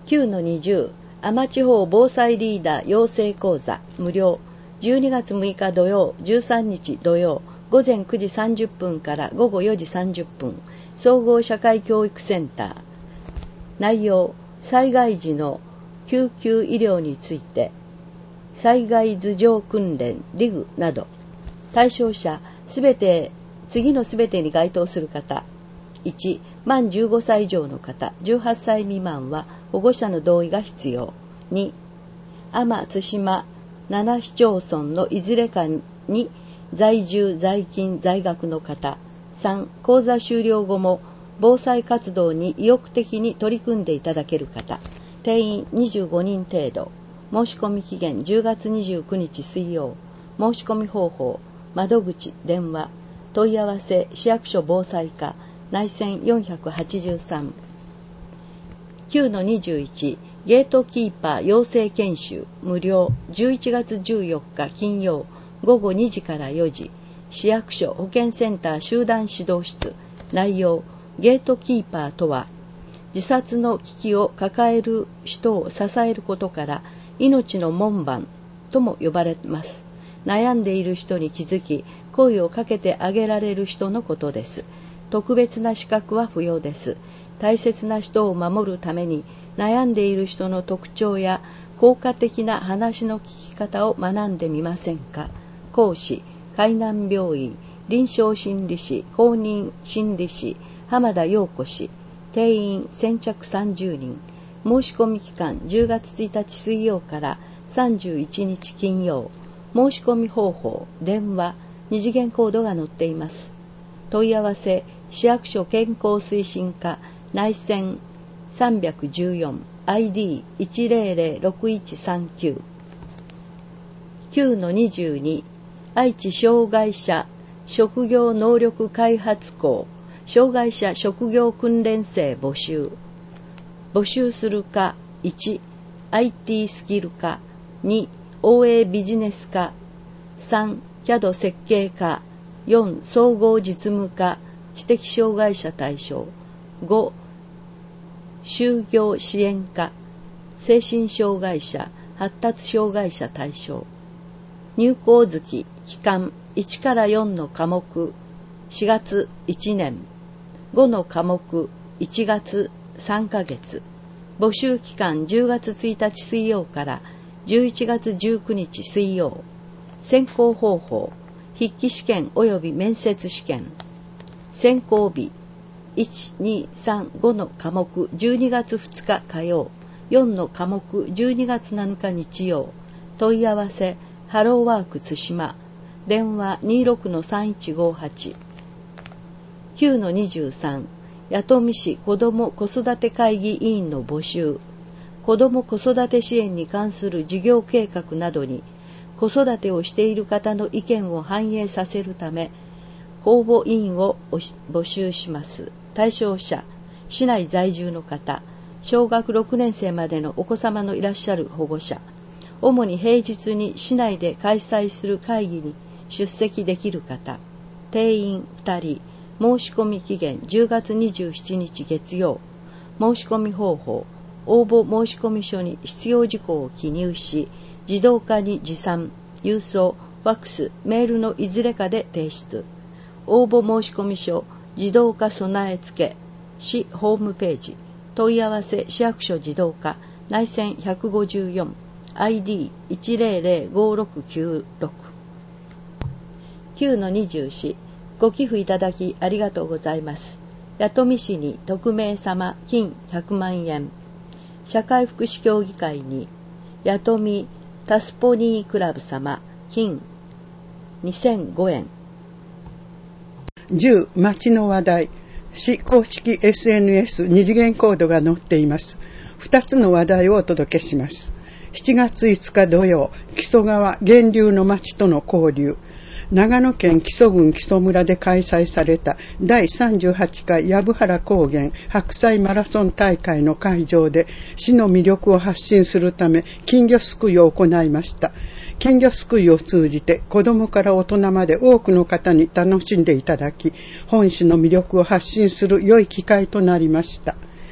きゅうのにじゅう、天地方防災リーダー養成講座無料。じゅうにがつむいか土曜、じゅうさんにち土曜、ごぜんくじさんじゅっぷんからごごよじさんじゅっぷん、総合社会教育センター。内容、災害時の救急医療について、災害頭上訓練、リグなど。対象者、すべて、次のすべてに該当する方。いち、満じゅうごさい以上の方、じゅうはっさい未満は保護者の同意が必要。に、天津島なな市町村のいずれかに在住、在勤、在学の方。さん、講座終了後も防災活動に意欲的に取り組んでいただける方。定員にじゅうごにん程度。申し込み期限じゅうがつにじゅうくにち水曜。申し込み方法、窓口、電話、問い合わせ、市役所防災課、内線よんひゃくはちじゅうさん。きゅうのにじゅういち、ゲートキーパー養成研修無料。じゅういちがつじゅうよっか金曜ごごにじからよじ、市役所保健センター集団指導室。内容、ゲートキーパーとは自殺の危機を抱える人を支えることから命の門番とも呼ばれます。悩んでいる人に気づき声をかけてあげられる人のことです。特別な資格は不要です。大切な人を守るために悩んでいる人の特徴や効果的な話の聞き方を学んでみませんか。講師、海南病院臨床心理士公認心理士浜田陽子氏。定員先着さんじゅうにん。申し込み期間じゅうがつついたち水曜からさんじゅういちにち金曜。申し込み方法、電話、二次元コードが載っています。問い合わせ、市役所健康推進課内線さんびゃくじゅうよん アイディーいちぜろぜろろくいちさんきゅう。きゅうのにじゅうに、愛知障害者職業能力開発校障害者職業訓練生募集。募集する科、いち、アイティー スキル科、に、オーエー ビジネス科、さん、キャド 設計科、よん、総合実務科、知的障害者対象、ご、就業支援課、精神障害者、発達障害者対象。入校月、期間いちからよんの科目、しがついちねん、ごの科目、いちがつさんかげつ。募集期間じゅうがつついたち水曜からじゅういちがつじゅうくにち水曜。選考方法、筆記試験及び面接試験。選考日、いち、に、さん、ごの科目じゅうにがつふつか火曜、よんの科目じゅうにがつなのか日曜。問い合わせ、ハローワーク津島。電話 にじゅうろくのさんいちごはち。きゅうのにじゅうさん、弥富市子ども子育て会議委員の募集。子ども子育て支援に関する事業計画などに子育てをしている方の意見を反映させるため公募委員を募集します。対象者、市内在住の方、小学ろくねんせいまでのお子様のいらっしゃる保護者、主に平日に市内で開催する会議に出席できる方、定員ふたり、申し込み期限じゅうがつにじゅうしちにち月曜。申し込み方法、応募申込書に必要事項を記入し、自動化に持参、郵送、ファックス、メールのいずれかで提出。応募申込書、自動化備え付け、市ホームページ、問い合わせ市役所自動化、内線ひゃくごじゅうよん、アイディーいちぜろぜろごろくきゅうろく。きゅうのにじゅうよん、ご寄付いただきありがとうございます。弥富市に匿名様金ひゃくまんえん。社会福祉協議会に弥富タスポニークラブ様金にせんごえん。 じゅう町の話題、市公式 エスエヌエス 二次元コードが載っています。ふたつの話題をお届けします。しちがついつか土曜、木曽川源流の町との交流。長野県木曽郡木曽村で開催されただいさんじゅうはちかい藪原高原白菜マラソン大会の会場で市の魅力を発信するため金魚すくいを行いました。金魚すくいを通じて子どもから大人まで多くの方に楽しんでいただき、本市の魅力を発信する良い機会となりました。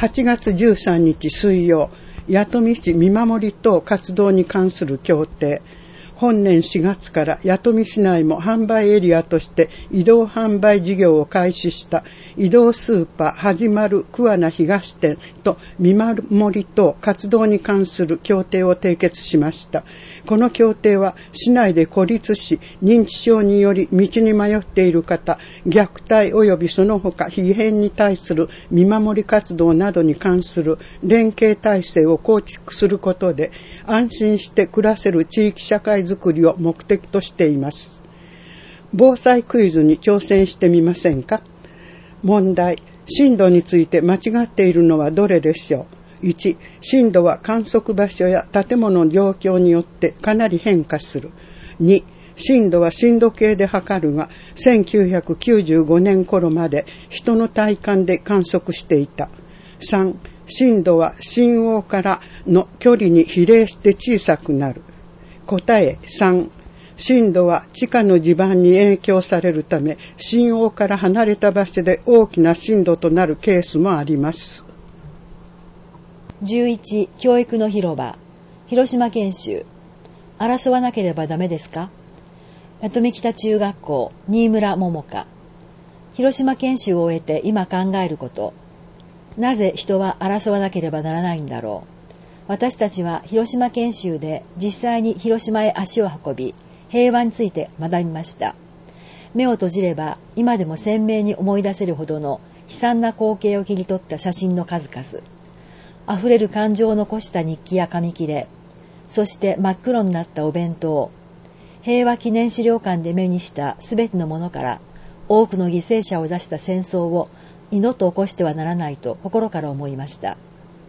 はちがつじゅうさんにち水曜、弥富市見守り等活動に関する協定。本年しがつから弥富市内も販売エリアとして移動販売事業を開始した移動スーパー始まる桑名東店と見守り等活動に関する協定を締結しました。この協定は市内で孤立し認知症により道に迷っている方、虐待及びその他非変に対する見守り活動などに関する連携体制を構築することで安心して暮らせる地域社会づくりを目的としています。防災クイズに挑戦してみませんか？問題。震度について間違っているのはどれでしょう？いち. 震度は観測場所や建物の状況によってかなり変化する。に. 震度は震度計で測るがせんきゅうひゃくきゅうじゅうごねん頃まで人の体感で観測していた。さん. 震度は震央からの距離に比例して小さくなる。答えさん。震度は地下の地盤に影響されるため、震央から離れた場所で大きな震度となるケースもあります。 じゅういち. 教育の広場。広島研修。争わなければダメですか？弥富北中学校、新村桃香。広島研修を終えて今考えること。なぜ人は争わなければならないんだろう。私たちは広島研修で実際に広島へ足を運び、平和について学びました。目を閉じれば今でも鮮明に思い出せるほどの悲惨な光景を切り取った写真の数々。溢れる感情を残した日記や紙切れ、そして真っ黒になったお弁当。平和記念資料館で目にしたすべてのものから多くの犠牲者を出した戦争を二度と起こしてはならないと心から思いました。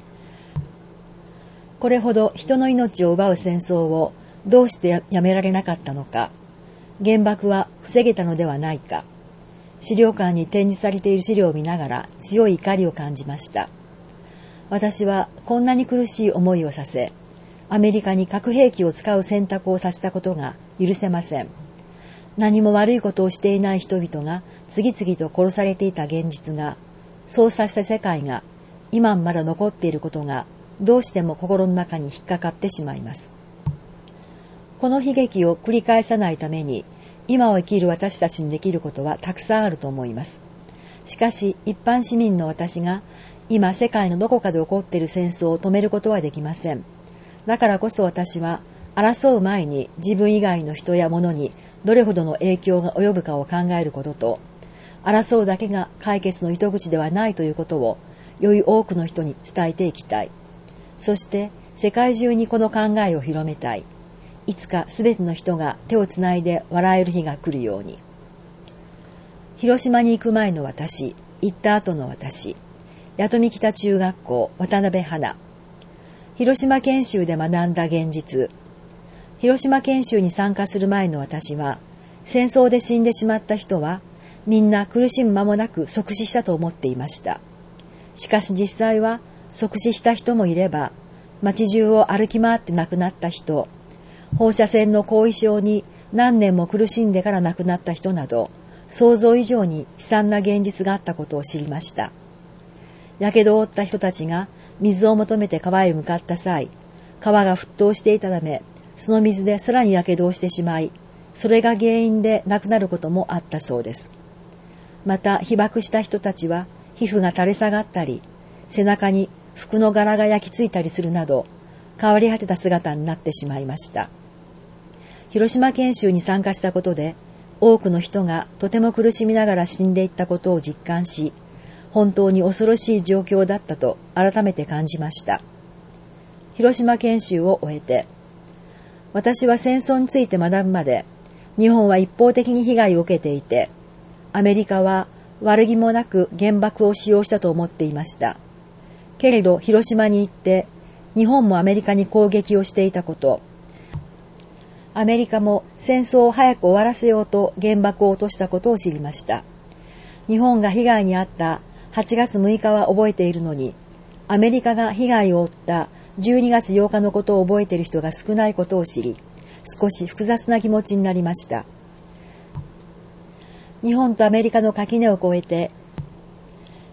これほど人の命を奪う戦争をどうしてやめられなかったのか。原爆は防げたのではないか。資料館に展示されている資料を見ながら強い怒りを感じました。私はこんなに苦しい思いをさせ、アメリカに核兵器を使う選択をさせたことが許せません。何も悪いことをしていない人々が次々と殺されていた現実が、そうさせた世界が今まだ残っていることがどうしても心の中に引っかかってしまいます。この悲劇を繰り返さないために今を生きる私たちにできることはたくさんあると思います。しかし一般市民の私が今世界のどこかで起こっている戦争を止めることはできません。だからこそ私は争う前に自分以外の人や物にどれほどの影響が及ぶかを考えることと、争うだけが解決の糸口ではないということをより多くの人に伝えていきたい。そして世界中にこの考えを広めたい。いつかすべての人が手をつないで笑える日が来るように。広島に行く前の私、行った後の私。弥富北中学校渡辺花。広島研修で学んだ現実。広島研修に参加する前の私は、戦争で死んでしまった人はみんな苦しむ間もなく即死したと思っていました。しかし実際は即死した人もいれば、街中を歩き回って亡くなった人、放射線の後遺症に何年も苦しんでから亡くなった人など、想像以上に悲惨な現実があったことを知りました。やけどを負った人たちが水を求めて川へ向かった際、川が沸騰していたため、その水でさらにやけどをしてしまい、それが原因で亡くなることもあったそうです。また被爆した人たちは皮膚が垂れ下がったり、背中に服の柄が焼き付いたりするなど、変わり果てた姿になってしまいました。広島研修に参加したことで、多くの人がとても苦しみながら死んでいったことを実感し、本当に恐ろしい状況だったと改めて感じました。広島研修を終えて、私は戦争について学ぶまで、日本は一方的に被害を受けていて、アメリカは悪気もなく原爆を使用したと思っていました。けれど広島に行って、日本もアメリカに攻撃をしていたこと、アメリカも戦争を早く終わらせようと原爆を落としたことを知りました。日本が被害に遭ったはちがつむいかは覚えているのに、アメリカが被害を負ったじゅうにがつようかのことを覚えている人が少ないことを知り、少し複雑な気持ちになりました。日本とアメリカの垣根を越えて、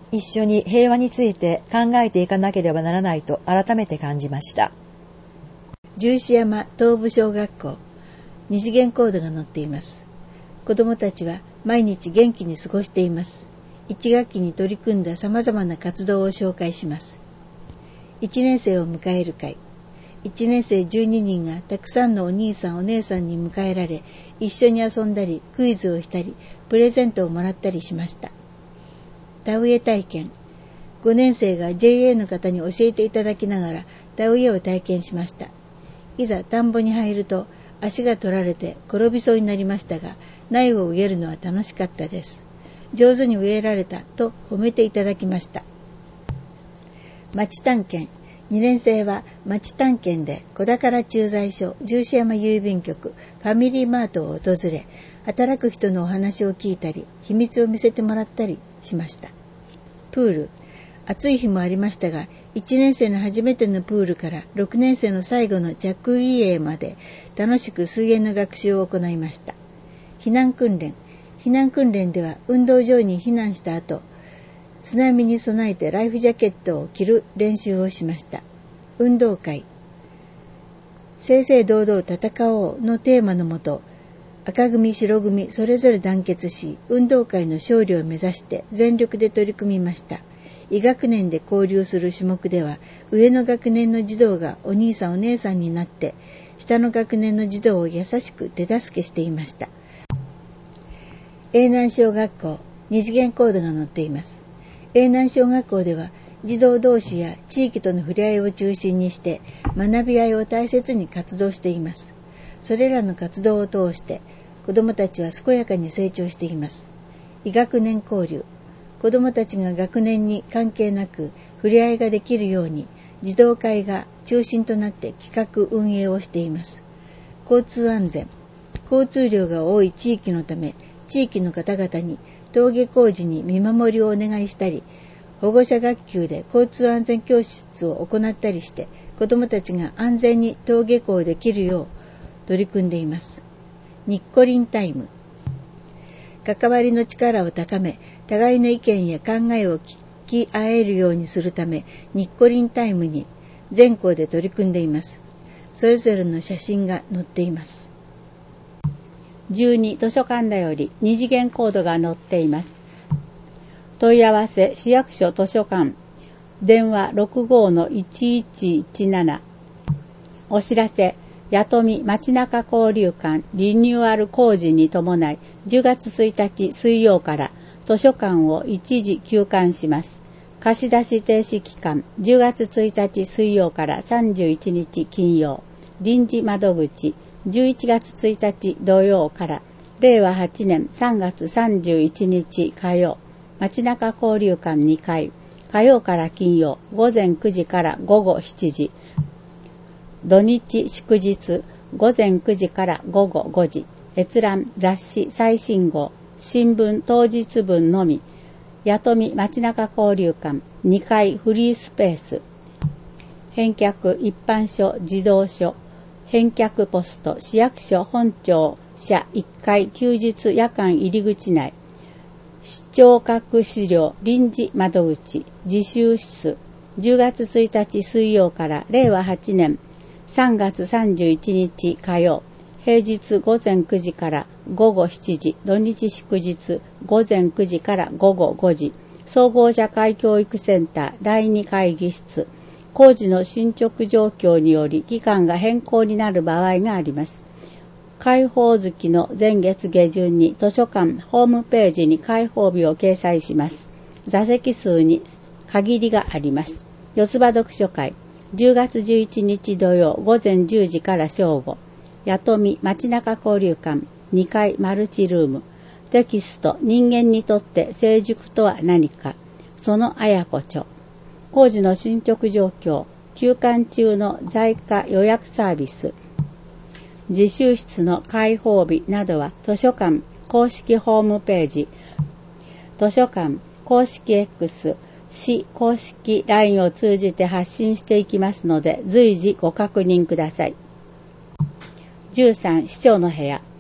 一緒に平和について考えていかなければならないと改めて感じました。 十四山東部小学校、二次元コードが載っています。子どもたちは毎日元気に過ごしています。一学期に取り組んだ様々な活動を紹介します。一年生を迎える会。一年生じゅうににんがたくさんのお兄さんお姉さんに迎えられ、一緒に遊んだり、クイズをしたり、プレゼントをもらったりしました。田植え体験。ごねん生が ジェーエー の方に教えていただきながら田植えを体験しました。いざ田んぼに入ると足が取られて転びそうになりましたが、苗を植えるのは楽しかったです。上手に植えられたと褒めていただきました。町探検。にねん生は町探検で小宝駐在所、十四山郵便局、ファミリーマートを訪れ、働く人のお話を聞いたり、秘密を見せてもらったりしました。プール。暑い日もありましたが、いちねん生の初めてのプールからろくねん生の最後の着衣泳まで楽しく水泳の学習を行いました。避難訓練。避難訓練では運動場に避難した後、津波に備えてライフジャケットを着る練習をしました。運動会。正々堂々戦おうのテーマのもと、赤組白組それぞれ団結し、運動会の勝利を目指して全力で取り組みました。医学年で交流する種目では、上の学年の児童がお兄さんお姉さんになって、下の学年の児童を優しく手助けしていました。永南小学校、二次元コードが載っています。永南小学校では、児童同士や地域との触れ合いを中心にして、学び合いを大切に活動しています。それらの活動を通して、子どもたちは健やかに成長しています。異学年交流。子どもたちが学年に関係なく触れ合いができるように、児童会が中心となって企画運営をしています。交通安全。交通量が多い地域のため、地域の方々に登下校時に見守りをお願いしたり、保護者学級で交通安全教室を行ったりして、子どもたちが安全に登下校できるよう取り組んでいます。にっこりんタイム。関わりの力を高め、互いの意見や考えを聞き合えるようにするため、にっこりんタイムに全校で取り組んでいます。それぞれの写真が載っています。 じゅうに図書館だより二次元コードが載っています。問い合わせ市役所図書館、電話 ろくごのいちいちいちなな。お知らせ、弥富町中交流館リニューアル工事に伴いじゅうがつついたち水曜から図書館を一時休館します。貸し出し停止期間じゅうがつついたち水曜からさんじゅういちにち金曜、臨時窓口じゅういちがつついたち土曜かられいわはちねんさんがつさんじゅういちにち火曜、町中交流館にかい、火曜から金曜ごぜんくじからごごしちじ、土日祝日ごぜんくじからごごごじ、閲覧雑誌最新号、新聞当日分のみ、弥富町中交流館にかいフリースペース、返却一般書児童書、返却ポスト市役所本庁舎いっかい休日夜間入り口内、視聴覚資料臨時窓口自習室じゅうがつついたち水曜かられいわはちねんさんがつさんじゅういちにち火曜、平日ごぜんくじからごごしちじ、土日祝日ごぜんくじからごごごじ、総合社会教育センターだいに会議室、工事の進捗状況により期間が変更になる場合があります。開放月の前月下旬に図書館ホームページに開放日を掲載します。座席数に限りがあります。四つ葉読書会じゅうがつじゅういちにち土曜ごぜんじゅうじから正午、弥富町中交流館にかいマルチルーム、テキスト人間にとって成熟とは何か、そのあやこ著、工事の進捗状況、休館中の在家予約サービス、自習室の開放日などは図書館公式ホームページ、図書館公式 X、市公式 ライン を通じて発信していきますので随時ご確認ください。じゅうさん市長の部屋、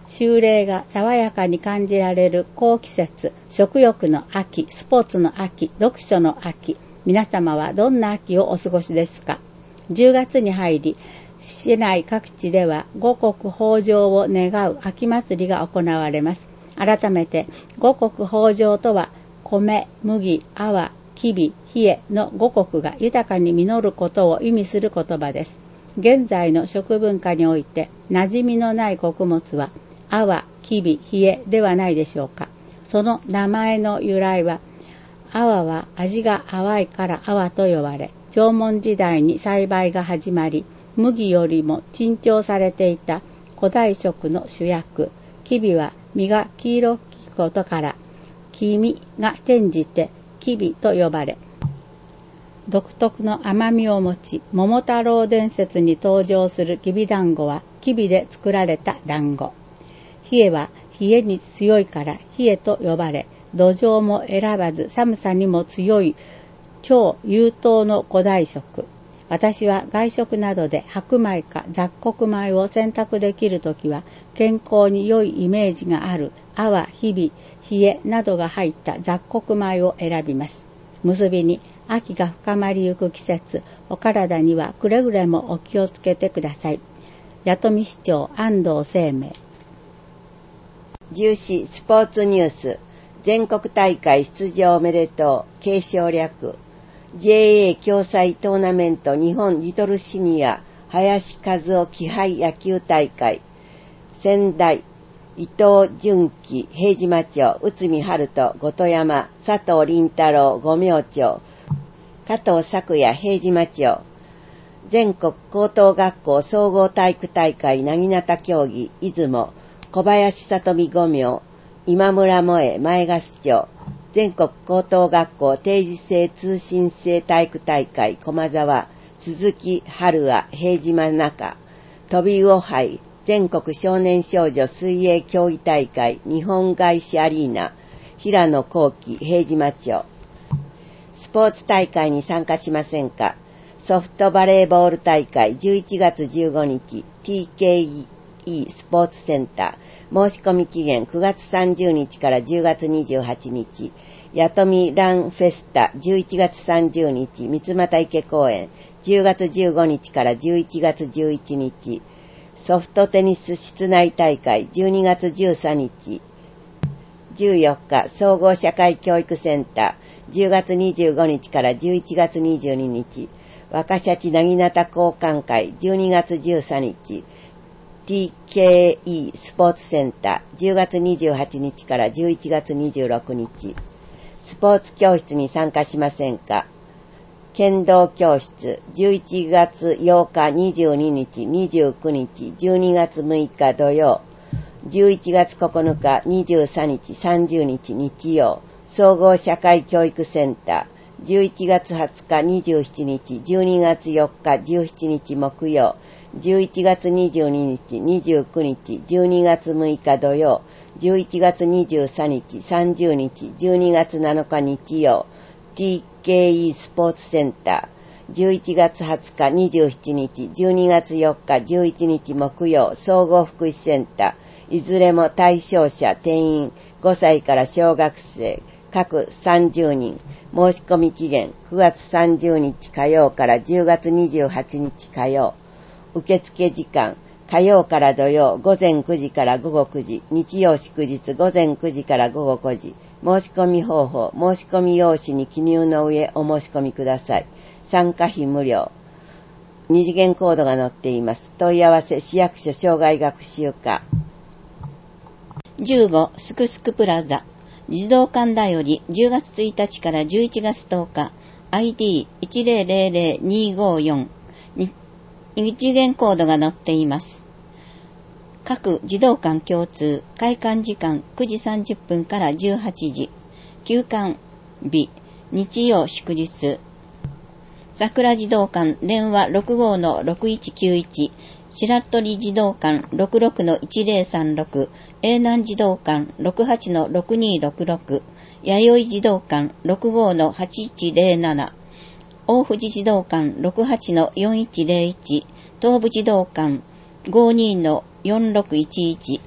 秋麗が爽やかに感じられる好季節、食欲の秋、スポーツの秋、読書の秋。皆様はどんな秋をお過ごしですか？じゅうがつに入り、市内各地では五穀豊穣を願う秋祭りが行われます。改めて、五穀豊穣とは、米、麦、粟、きび、冷えの五穀が豊かに実ることを意味する言葉です。現在の食文化において、馴染みのない穀物は、粟、きび、冷えではないでしょうか。その名前の由来は、粟は味が淡いから粟と呼ばれ、縄文時代に栽培が始まり、麦よりも珍重されていた古代食の主役、きびは実が黄色きことから、黄身が転じてきびと呼ばれ、独特の甘みを持ち、桃太郎伝説に登場するきびだんごはきびで作られた団子。冷えは冷えに強いから冷えと呼ばれ、土壌も選ばず寒さにも強い超優等の古代食。私は外食などで白米か雑穀米を選択できるときは、健康に良いイメージがある粟、ひび、冷えなどが入った雑穀米を選びます。結びに、秋が深まりゆく季節、お体にはくれぐれもお気をつけてください。弥富市長安藤生命。 重視スポーツニュース。全国大会出場おめでとう。継承略。ジェーエー 共催トーナメント日本リトルシニア林和夫気配野球大会。仙台、伊藤純喜平島町、内海春人後戸山、佐藤林太郎五明町、加藤作也平島町。全国高等学校総合体育大会なぎなた競技出雲、小林里美五明、今村萌前ヶ須町。全国高等学校定時制通信制体育大会駒沢、鈴木春和平島中。飛び魚杯全国少年少女水泳競技大会日本外資アリーナ平野幸喜平島町。スポーツ大会に参加しませんか？ソフトバレーボール大会じゅういちがつじゅうごにち ティーケーイー スポーツセンター。申し込み期限くがつさんじゅうにちからじゅうがつにじゅうはちにち。弥富ランフェスタじゅういちがつさんじゅうにち三俣池公園。じゅうがつじゅうごにちからじゅういちがつじゅういちにち。ソフトテニス室内大会じゅうにがつじゅうさんにち。じゅうよっか総合社会教育センターじゅうがつにじゅうごにちからじゅういちがつにじゅうににち。若シャチなぎなた交換会じゅうにがつじゅうさんにち。ティーケーイー スポーツセンターじゅうがつにじゅうはちにちからじゅういちがつにじゅうろくにち。スポーツ教室に参加しませんか？剣道教室じゅういちがつようかにじゅうににちにじゅうくにちじゅうにがつむいか土曜じゅういちがつここのかにじゅうさんにちさんじゅうにち日曜総合社会教育センターじゅういちがつはつかにじゅうしちにちじゅうにがつよっかじゅうしちにち木曜じゅういちがつにじゅうににちにじゅうくにちじゅうにがつむいか土曜じゅういちがつにじゅうさんにちさんじゅうにちじゅうにがつなのか日曜 ティーケーイー スポーツセンターじゅういちがつはつかにじゅうしちにちじゅうにがつよっかじゅういちにち木曜総合福祉センターいずれも対象者定員ごさいから小学生各さんじゅうにん。申し込み期限くがつさんじゅうにち火曜からじゅうがつにじゅうはちにち火曜。受付時間火曜から土曜ごぜんくじからごごくじ、日曜祝日ごぜんくじからごごごじ。申し込み方法、申し込み用紙に記入の上お申し込みください。参加費無料。二次元コードが載っています。問い合わせ市役所障害学習課。 じゅうごすくすくプラザ児童館だよりじゅうがつついたちからじゅういちがつとおか アイディーいちぜろぜろぜろにごよん 二次元コードが載っています。各児童館共通開館時間くじさんじゅっぷんからじゅうはちじ休館日日曜祝日桜児童館電話 ろくごのろくいちきゅういち白鳥児童館 ろくろくのいちぜろさんろく 永南児童館 ろくはちのろくにろくろく 弥生児童館 ろくごのはちいちぜろなな 大藤児童館 ろくはちのよんいちぜろいち 東部児童館 ごにのよんろくいちいち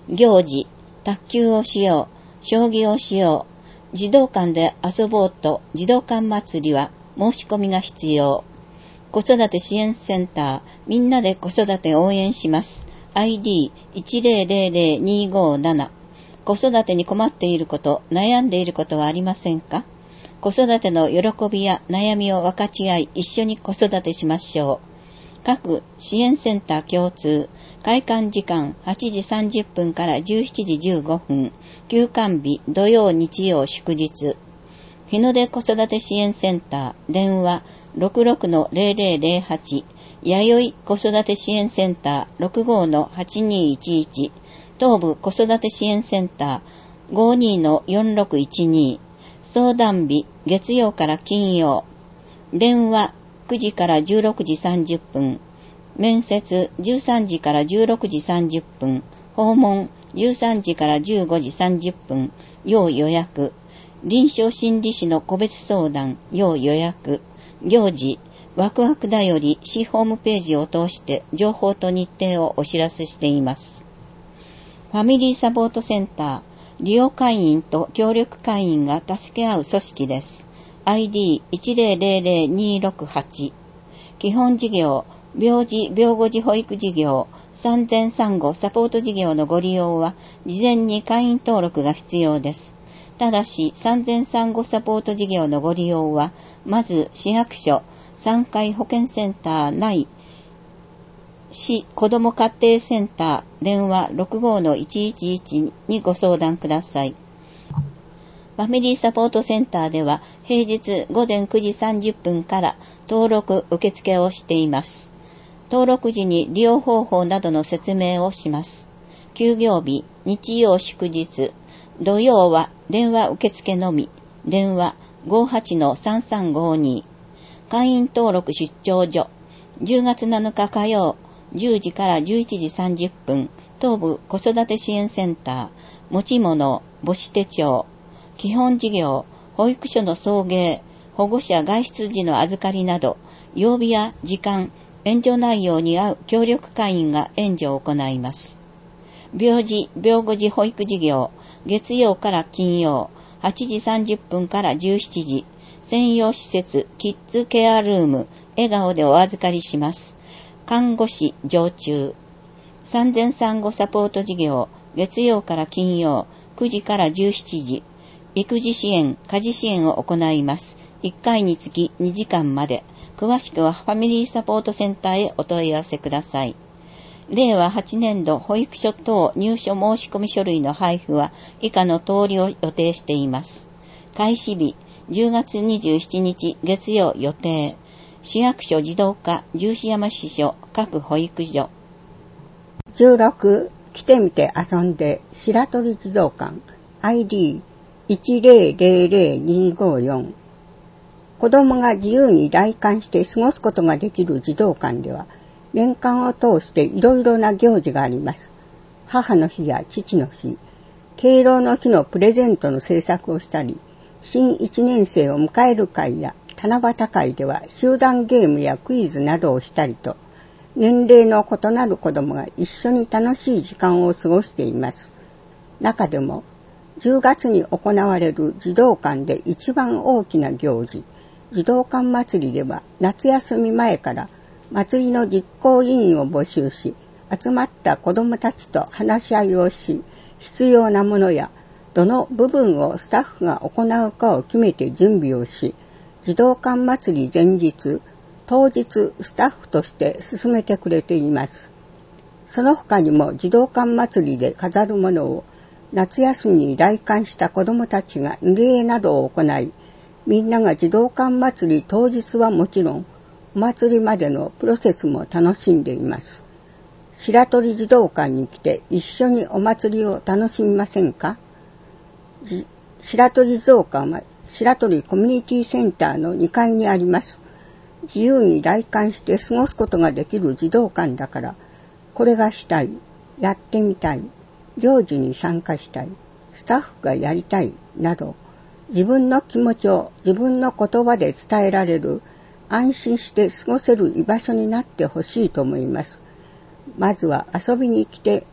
行事、卓球をしよう、将棋をしよう、児童館で遊ぼうと児童館祭りは申し込みが必要。子育て支援センター、みんなで子育て応援します。アイディーいちゼロゼロゼロにーごーなな。子育てに困っていること、悩んでいることはありませんか？子育ての喜びや悩みを分かち合い、一緒に子育てしましょう。各支援センター共通、開館時間はちじさんじゅっぷんからじゅうしちじじゅうごふん、休館日土曜日曜祝日。日の出子育て支援センター、電話 ろくろくのゼロゼロゼロはち、弥生子育て支援センター ろくごのはちにいちいち、東部子育て支援センター ごにのよんろくいちに、相談日月曜から金曜、電話くじからじゅうろくじさんじゅっぷん、面接じゅうさんじからじゅうろくじさんじゅっぷん、訪問じゅうさんじからじゅうごじさんじゅっぷん、要予約、臨床心理士の個別相談、要予約、行事、ワクワクだより市ホームページを通して情報と日程をお知らせしています。ファミリーサポートセンター、利用会員と協力会員が助け合う組織です。アイディーいちゼロゼロゼロにーろくはち。基本事業、病児・病後児保育事業、産前産後サポート事業のご利用は、事前に会員登録が必要です。ただし、産前産後サポート事業のご利用は、まず市役所、さんかい保健センター内、市子ども家庭センター、電話 ろくごのいちいちいち にご相談ください。ファミリーサポートセンターでは、平日午前くじさんじゅっぷんから登録受付をしています。登録時に利用方法などの説明をします。休業日、日曜祝日、土曜は電話受付のみ、電話 ごはちのさんさんごに。会員登録出張所、じゅうがつなのか火曜、じゅうじからじゅういちじさんじゅっぷん、東部子育て支援センター、持ち物、母子手帳、基本事業、保育所の送迎、保護者外出時の預かりなど、曜日や時間、援助内容に合う協力会員が援助を行います。病児・病後児保育事業、月曜から金曜、はちじさんじゅっぷんからじゅうしちじ、専用施設、キッズケアルーム、笑顔でお預かりします。看護師常駐。産前産後サポート事業、月曜から金曜、くじからじゅうしちじ、育児支援、家事支援を行います。いっかいにつきにじかんまで。詳しくはファミリーサポートセンターへお問い合わせください。れいわはちねんど保育所等入所申し込み書類の配布は以下の通りを予定しています。開始日、じゅうがつにじゅうしちにち月曜予定。市役所児童課十四山支所各保育所。 じゅうろく、来てみて遊んで白鳥児童館 アイディーいちゼロゼロゼロにーごーよん。子供が自由に来館して過ごすことができる児童館では、年間を通していろいろな行事があります。母の日や父の日、敬老の日のプレゼントの制作をしたり、新いちねん生を迎える会や七夕会では集団ゲームやクイズなどをしたりと、年齢の異なる子供が一緒に楽しい時間を過ごしています。中でも、じゅうがつに行われる児童館で一番大きな行事、児童館祭りでは夏休み前から祭りの実行委員を募集し、集まった子どもたちと話し合いをし、必要なものやどの部分をスタッフが行うかを決めて準備をし、児童館祭り前日、当日スタッフとして進めてくれています。その他にも児童館祭りで飾るものを夏休みに来館した子どもたちが塗り絵などを行い、みんなが児童館祭り当日はもちろん、お祭りまでのプロセスも楽しんでいます。白鳥児童館に来て一緒にお祭りを楽しみませんか？白鳥児童館は白鳥コミュニティセンターのにかいにあります。自由に来館して過ごすことができる児童館だから、これがしたい、やってみたい、行事に参加したい、スタッフがやりたいなど、自分の気持ちを自分の言葉で伝えられる、安心して過ごせる居場所になってほしいと思います。まずは遊びに来て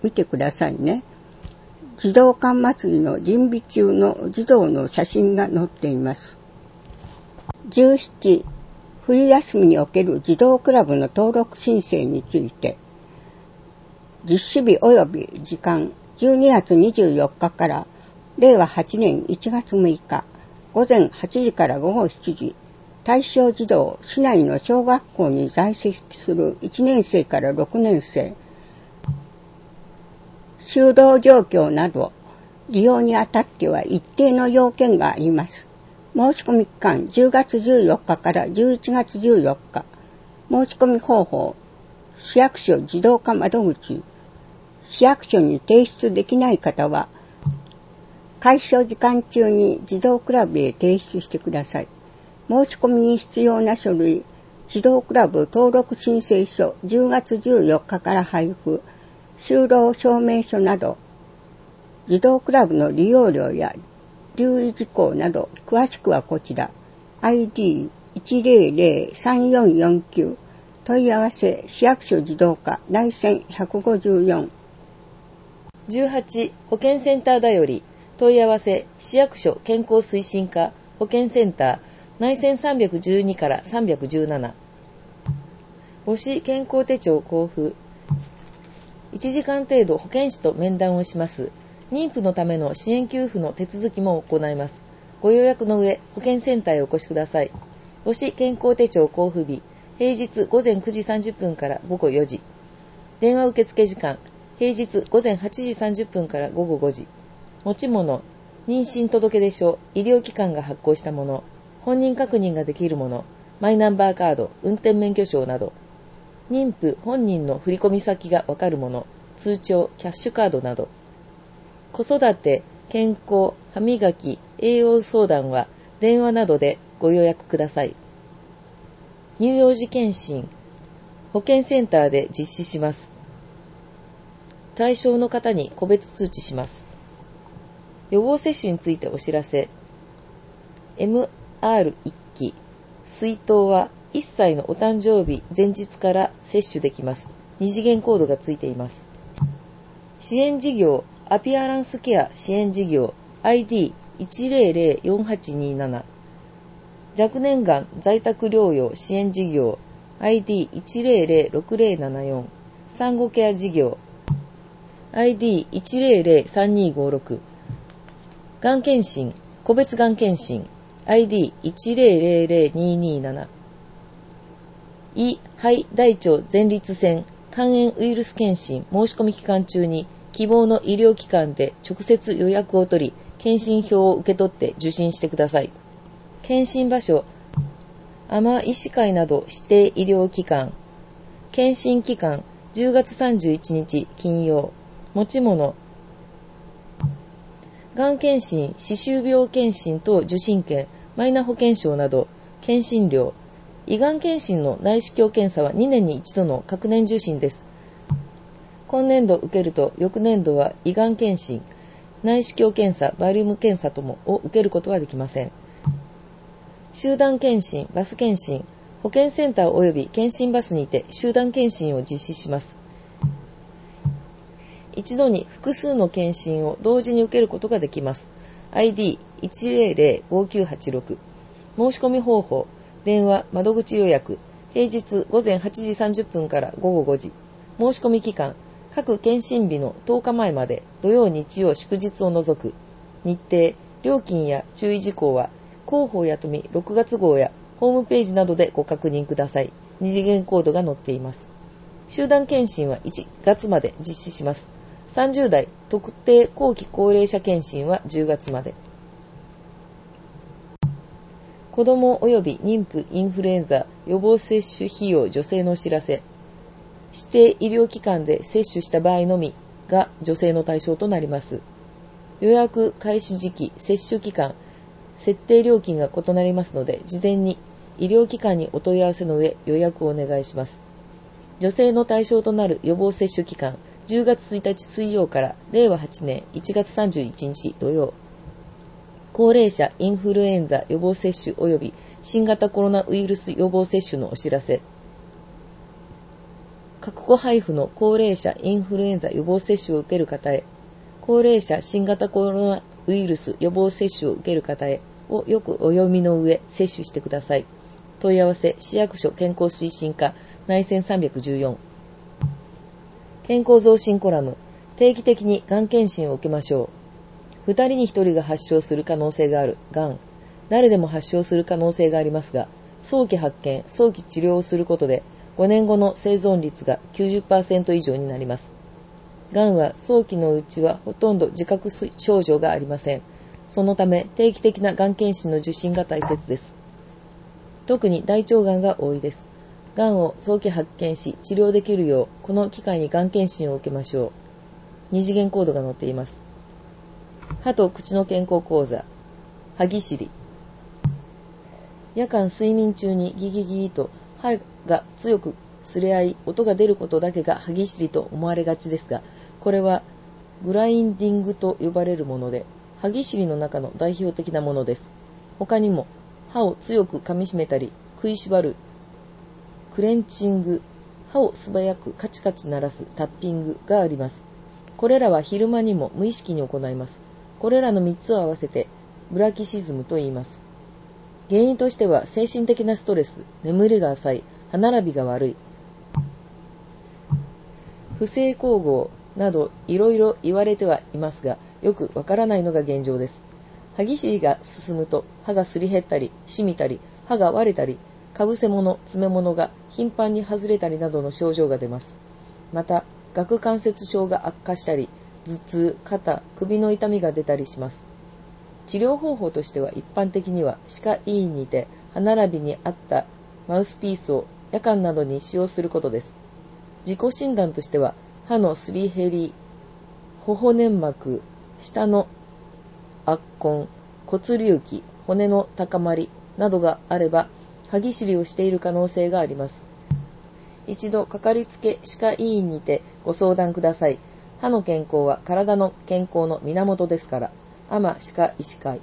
見てくださいね。児童館祭りの準備中の児童の写真が載っています。じゅうしち、冬休みにおける児童クラブの登録申請について、実施日及び時間じゅうにがつにじゅうよっかかられいわはちねんいちがつむいかごぜんはちじからごごしちじ、対象児童、市内の小学校に在籍するいちねんせいからろくねんせい、就労状況など利用にあたっては一定の要件があります。申し込み期間じゅうがつじゅうよっかからじゅういちがつじゅうよっか。申し込み方法、市役所児童課窓口。市役所に提出できない方は、開所時間中に児童クラブへ提出してください。申し込みに必要な書類、児童クラブ登録申請書じゅうがつじゅうよっかから配布、就労証明書など、児童クラブの利用料や留意事項など、詳しくはこちら、アイディーいちぜろぜろさんよんよんきゅう、問い合わせ、市役所児童課、内線ひゃくごじゅうよん。 じゅうはち、保健センターだより、問い合わせ、市役所健康推進課、保健センター、内線さんびゃくじゅうにからさんびゃくじゅうなな。母子健康手帳交付。いちじかん程度保健師と面談をします。妊婦のための支援給付の手続きも行います。ご予約の上、保健センターへお越しください。母子健康手帳交付日、平日午前くじさんじゅっぷんからごごよじ。電話受付時間、平日午前はちじさんじゅっぷんからごごごじ。持ち物、妊娠届出書、医療機関が発行したもの、本人確認ができるもの、マイナンバーカード、運転免許証など、妊婦本人の振込先がわかるもの、通帳、キャッシュカードなど、子育て、健康、歯磨き、栄養相談は電話などでご予約ください。乳幼児検診、保健センターで実施します。対象の方に個別通知します。予防接種についてお知らせ。エムアールいっ 期、水筒はいっさいのお誕生日前日から接種できます。二次元コードがついています。支援事業、アピアランスケア支援事業 アイディーいちぜろぜろよんはちになな、 若年がん在宅療養支援事業 アイディーいちぜろぜろろくぜろななよん、産後ケア事業 アイディーいちぜろぜろさんにごろく、がん検診、個別がん検診 アイディーいちぜろぜろぜろにになな、胃、肺、大腸前立腺肝炎ウイルス検診申し込み期間中に希望の医療機関で直接予約を取り、検診票を受け取って受診してください。検診場所、阿麻医師会など指定医療機関。検診期間、じゅうがつさんじゅういちにち金曜。持ち物、がん検診、歯周病検診等受診券、マイナ保険証など、検診料。胃がん検診の内視鏡検査はにねんに一度の各年受診です。今年度受けると翌年度は胃がん検診、内視鏡検査、バリウム検査ともを受けることはできません。集団検診、バス検診、保健センター及び検診バスにて集団検診を実施します。一度に複数の検診を同時に受けることができます。アイディーいちぜろぜろごきゅうはちろく、申し込み方法、電話、窓口予約、平日午前はちじさんじゅっぷんからごごごじ、申し込み期間、各検診日のとおかまえまで、土曜日曜祝日を除く。日程、料金や注意事項は広報やとみろくがつ号やホームページなどでご確認ください。二次元コードが載っています。集団検診はいちがつまで実施します。さんじゅうだい特定後期高齢者検診はじゅうがつまで。子ども及び妊婦インフルエンザ予防接種費用助成のお知らせ。指定医療機関で接種した場合のみが助成の対象となります。予約開始時期、接種期間、設定料金が異なりますので、事前に医療機関にお問い合わせの上予約をお願いします。助成の対象となる予防接種期間、じゅうがつついたち水曜かられいわはちねんいちがつさんじゅういちにち土曜。高齢者インフルエンザ予防接種及び新型コロナウイルス予防接種のお知らせ。 各個配布の高齢者インフルエンザ予防接種を受ける方へ、高齢者新型コロナウイルス予防接種を受ける方へをよくお読みの上接種してください。問い合わせ市役所健康推進課内線さんびゃくじゅうよん。健康増進コラム、定期的にがん検診を受けましょう。ふたりにひとりが発症する可能性があるがん。誰でも発症する可能性がありますが、早期発見、早期治療をすることでごねんごの生存率が きゅうじゅっパーセント 以上になります。がんは早期のうちはほとんど自覚症状がありません。そのため定期的ながん検診の受診が大切です。特に大腸がんが多いです。がんを早期発見し治療できるようこの機会にがん検診を受けましょう。二次元コードが載っています。歯と口の健康講座、歯ぎしり。夜間睡眠中にギギギーと歯が強くすれ合い音が出ることだけが歯ぎしりと思われがちですが、これはグラインディングと呼ばれるもので、歯ぎしりの中の代表的なものです。他にも歯を強く噛みしめたり食いしばるクレンチング、歯を素早くカチカチ鳴らすタッピングがあります。これらは昼間にも無意識に行います。これらのみっつを合わせてブラキシズムと言います。原因としては精神的なストレス、眠りが浅い、歯並びが悪い、不正交合などいろいろ言われてはいますが、よくわからないのが現状です。歯ぎしりが進むと歯がすり減ったり、しみたり、歯が割れたり、かぶせ物、詰め物が頻繁に外れたりなどの症状が出ます。また、顎関節症が悪化したり、頭痛、肩、首の痛みが出たりします。治療方法としては一般的には歯科医院にて歯並びに合ったマウスピースを夜間などに使用することです。自己診断としては歯のすり減り、頬粘膜、舌の圧痕、骨隆起、骨の高まりなどがあれば歯ぎしりをしている可能性があります。一度かかりつけ歯科医院にてご相談ください。歯の健康は体の健康の源ですから。阿麻歯科医師会。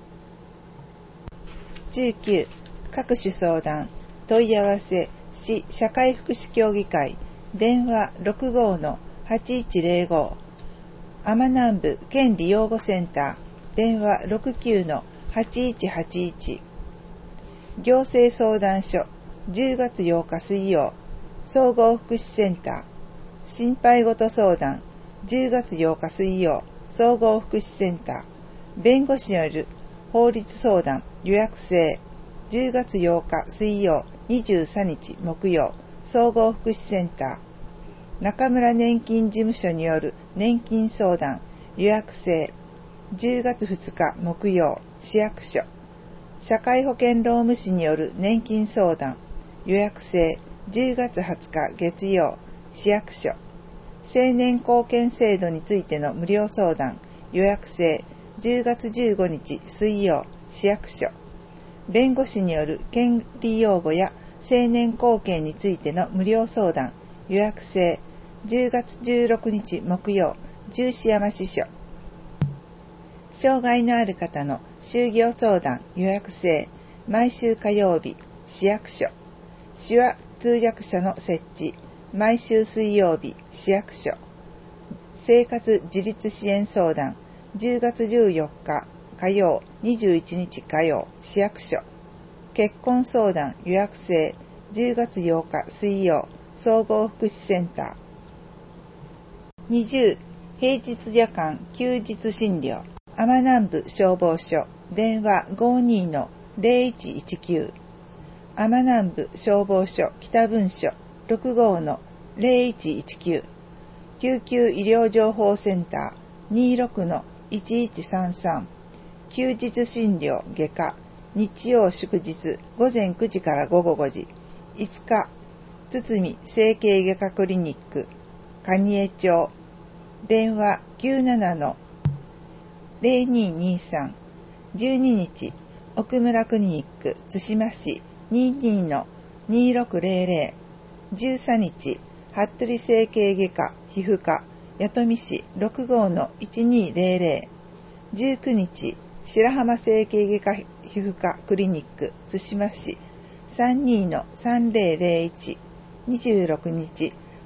じゅうきゅう各種相談問い合わせ市社会福祉協議会電話 ろくご のはちいちゼロご 阿麻南部県利養護センター電話 ろくきゅう のはちいちはちいち行政相談所じゅうがつようか水曜総合福祉センター心配事相談じゅうがつようか水曜総合福祉センター弁護士による法律相談予約制じゅうがつようか水曜にじゅうさんにち木曜総合福祉センター中村年金事務所による年金相談予約制じゅうがつふつか木曜市役所社会保険労務士による年金相談予約制じゅうがつはつか月曜市役所青年貢献制度についての無料相談予約制じゅうがつじゅうごにち水曜市役所弁護士による権利擁護や青年貢献についての無料相談予約制じゅうがつじゅうろくにち木曜十四山支所障害のある方の就業相談予約制毎週火曜日市役所手話通訳者の設置毎週水曜日市役所生活自立支援相談じゅうがつじゅうよっか火曜にじゅういちにち火曜市役所結婚相談予約制じゅうがつようか水曜総合福祉センターにじゅう平日夜間休日診療阿麻南部消防署電話 ごじゅうにのゼロいちいちきゅう 阿麻南部消防署北分署 ろくご のゼロいちいちきゅう 救急医療情報センターにじゅうろくのいちいちさんさん休日診療外科日曜祝日午前くじから午後ごじいつか堤整形外科クリニック蟹江町電話 きゅうじゅうななのゼロににさん じゅうににち奥村クリニック対馬市にじゅうにのにろくゼロゼロ じゅうさんにち服部整形外科皮膚科弥富市 ろくご のいちにゼロゼロ じゅうくにち白浜整形外科皮膚科クリニック対馬市 さんじゅうにのさんぜろゼロいち にじゅうろくにち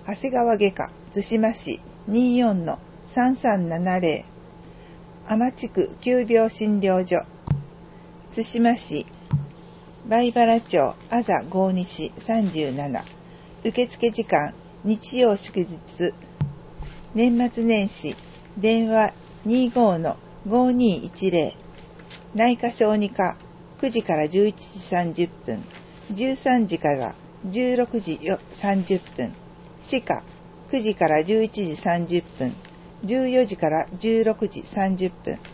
長谷川外科津島市 にじゅうよんのさんさんななぜろ 天地区急病診療所津島市梅原町あざ郷西さんじゅうなな受付時間日曜祝日年末年始電話 にじゅうごのごにいちぜろ 内科小児科くじからじゅういちじさんじゅっぷんじゅうさんじからじゅうろくじさんじゅっぷん歯科くじからじゅういちじさんじゅっぷんじゅうよじからじゅうろくじさんじゅっぷん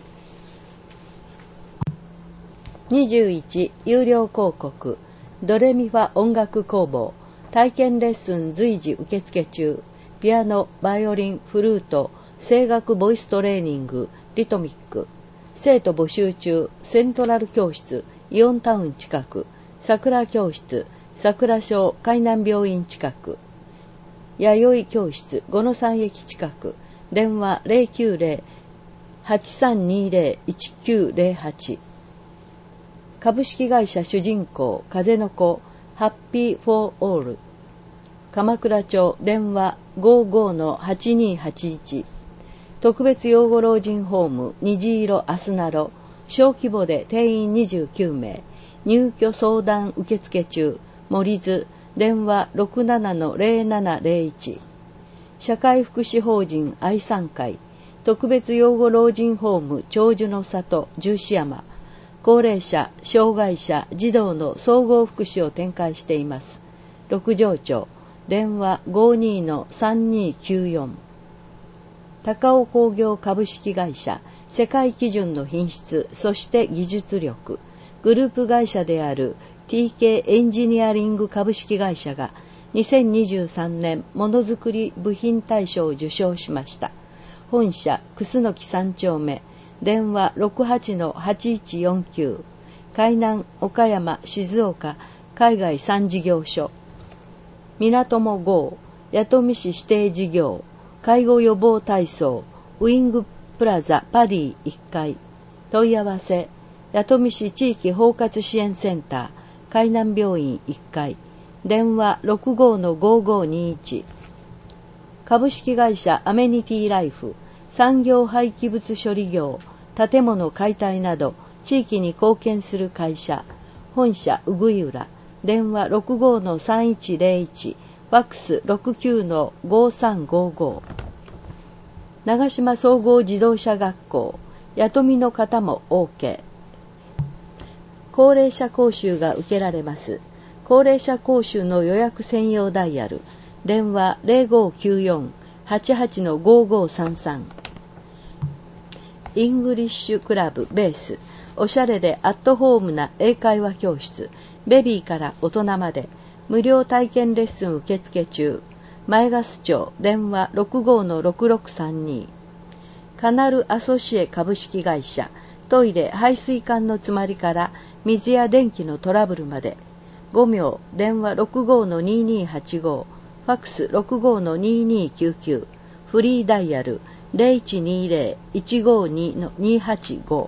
にじゅういち有料広告ドレミファ音楽工房体験レッスン随時受付中ピアノ、バイオリン、フルート、声楽ボイストレーニング、リトミック生徒募集中セントラル教室イオンタウン近く桜教室桜小海南病院近く弥生教室五野山駅近く電話 ゼロきゅうゼロ はちさんにゼロ いちきゅうゼロはち株式会社主人公風の子ハッピーフォーオール鎌倉町電話 ごじゅうごのはちにはちいち特別養護老人ホーム虹色あすなろ小規模で定員にじゅうきゅうめい入居相談受付中森津電話 ろくななのゼロななゼロいち社会福祉法人愛産会特別養護老人ホーム長寿の里十四山高齢者、障害者、児童の総合福祉を展開しています。六条町電話 ごじゅうにのさんにきゅうよん 高尾工業株式会社世界基準の品質そして技術力グループ会社である ティーケー エンジニアリング株式会社がにせんにじゅうさんねんものづくり部品大賞を受賞しました。本社楠木さん丁目電話 ろくはちのはちいちよんきゅう 海南岡山静岡海外産事業所港も号弥富市指定事業介護予防体操ウィングプラザパディいっかい問い合わせ弥富市地域包括支援センター海南病院いっかい電話 ろくごのごごにいち株式会社アメニティライフ産業廃棄物処理業建物解体など地域に貢献する会社本社うぐい浦電話 ろくごのさんいちゼロいち ファックス ろくきゅうのごさんごご長島総合自動車学校弥富の方も OK 高齢者講習が受けられます。高齢者講習の予約専用ダイヤル電話 ゼロごきゅうよん はちはちのごごさんさんイングリッシュクラブベースおしゃれでアットホームな英会話教室ベビーから大人まで無料体験レッスン受付中前粕町電話 ろくごのろくろくさんにカナルアソシエ株式会社トイレ排水管の詰まりから水や電気のトラブルまでご名電話 ろくごのににはちご ファックス ろくごのににきゅうきゅうフリーダイヤル ゼロいちにゼロ いちごにのにはちご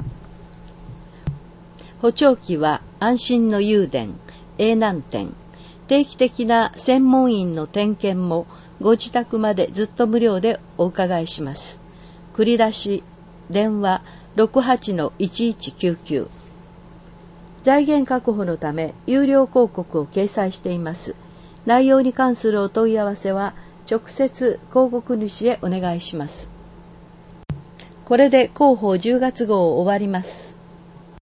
補聴器は安心の雄電永南店定期的な専門員の点検もご自宅までずっと無料でお伺いします。繰り出し電話 ろくはちのいちいちきゅうきゅう財源確保のため有料広告を掲載しています。内容に関するお問い合わせは直接広告主へお願いします。これで広報じゅうがつ号を終わります。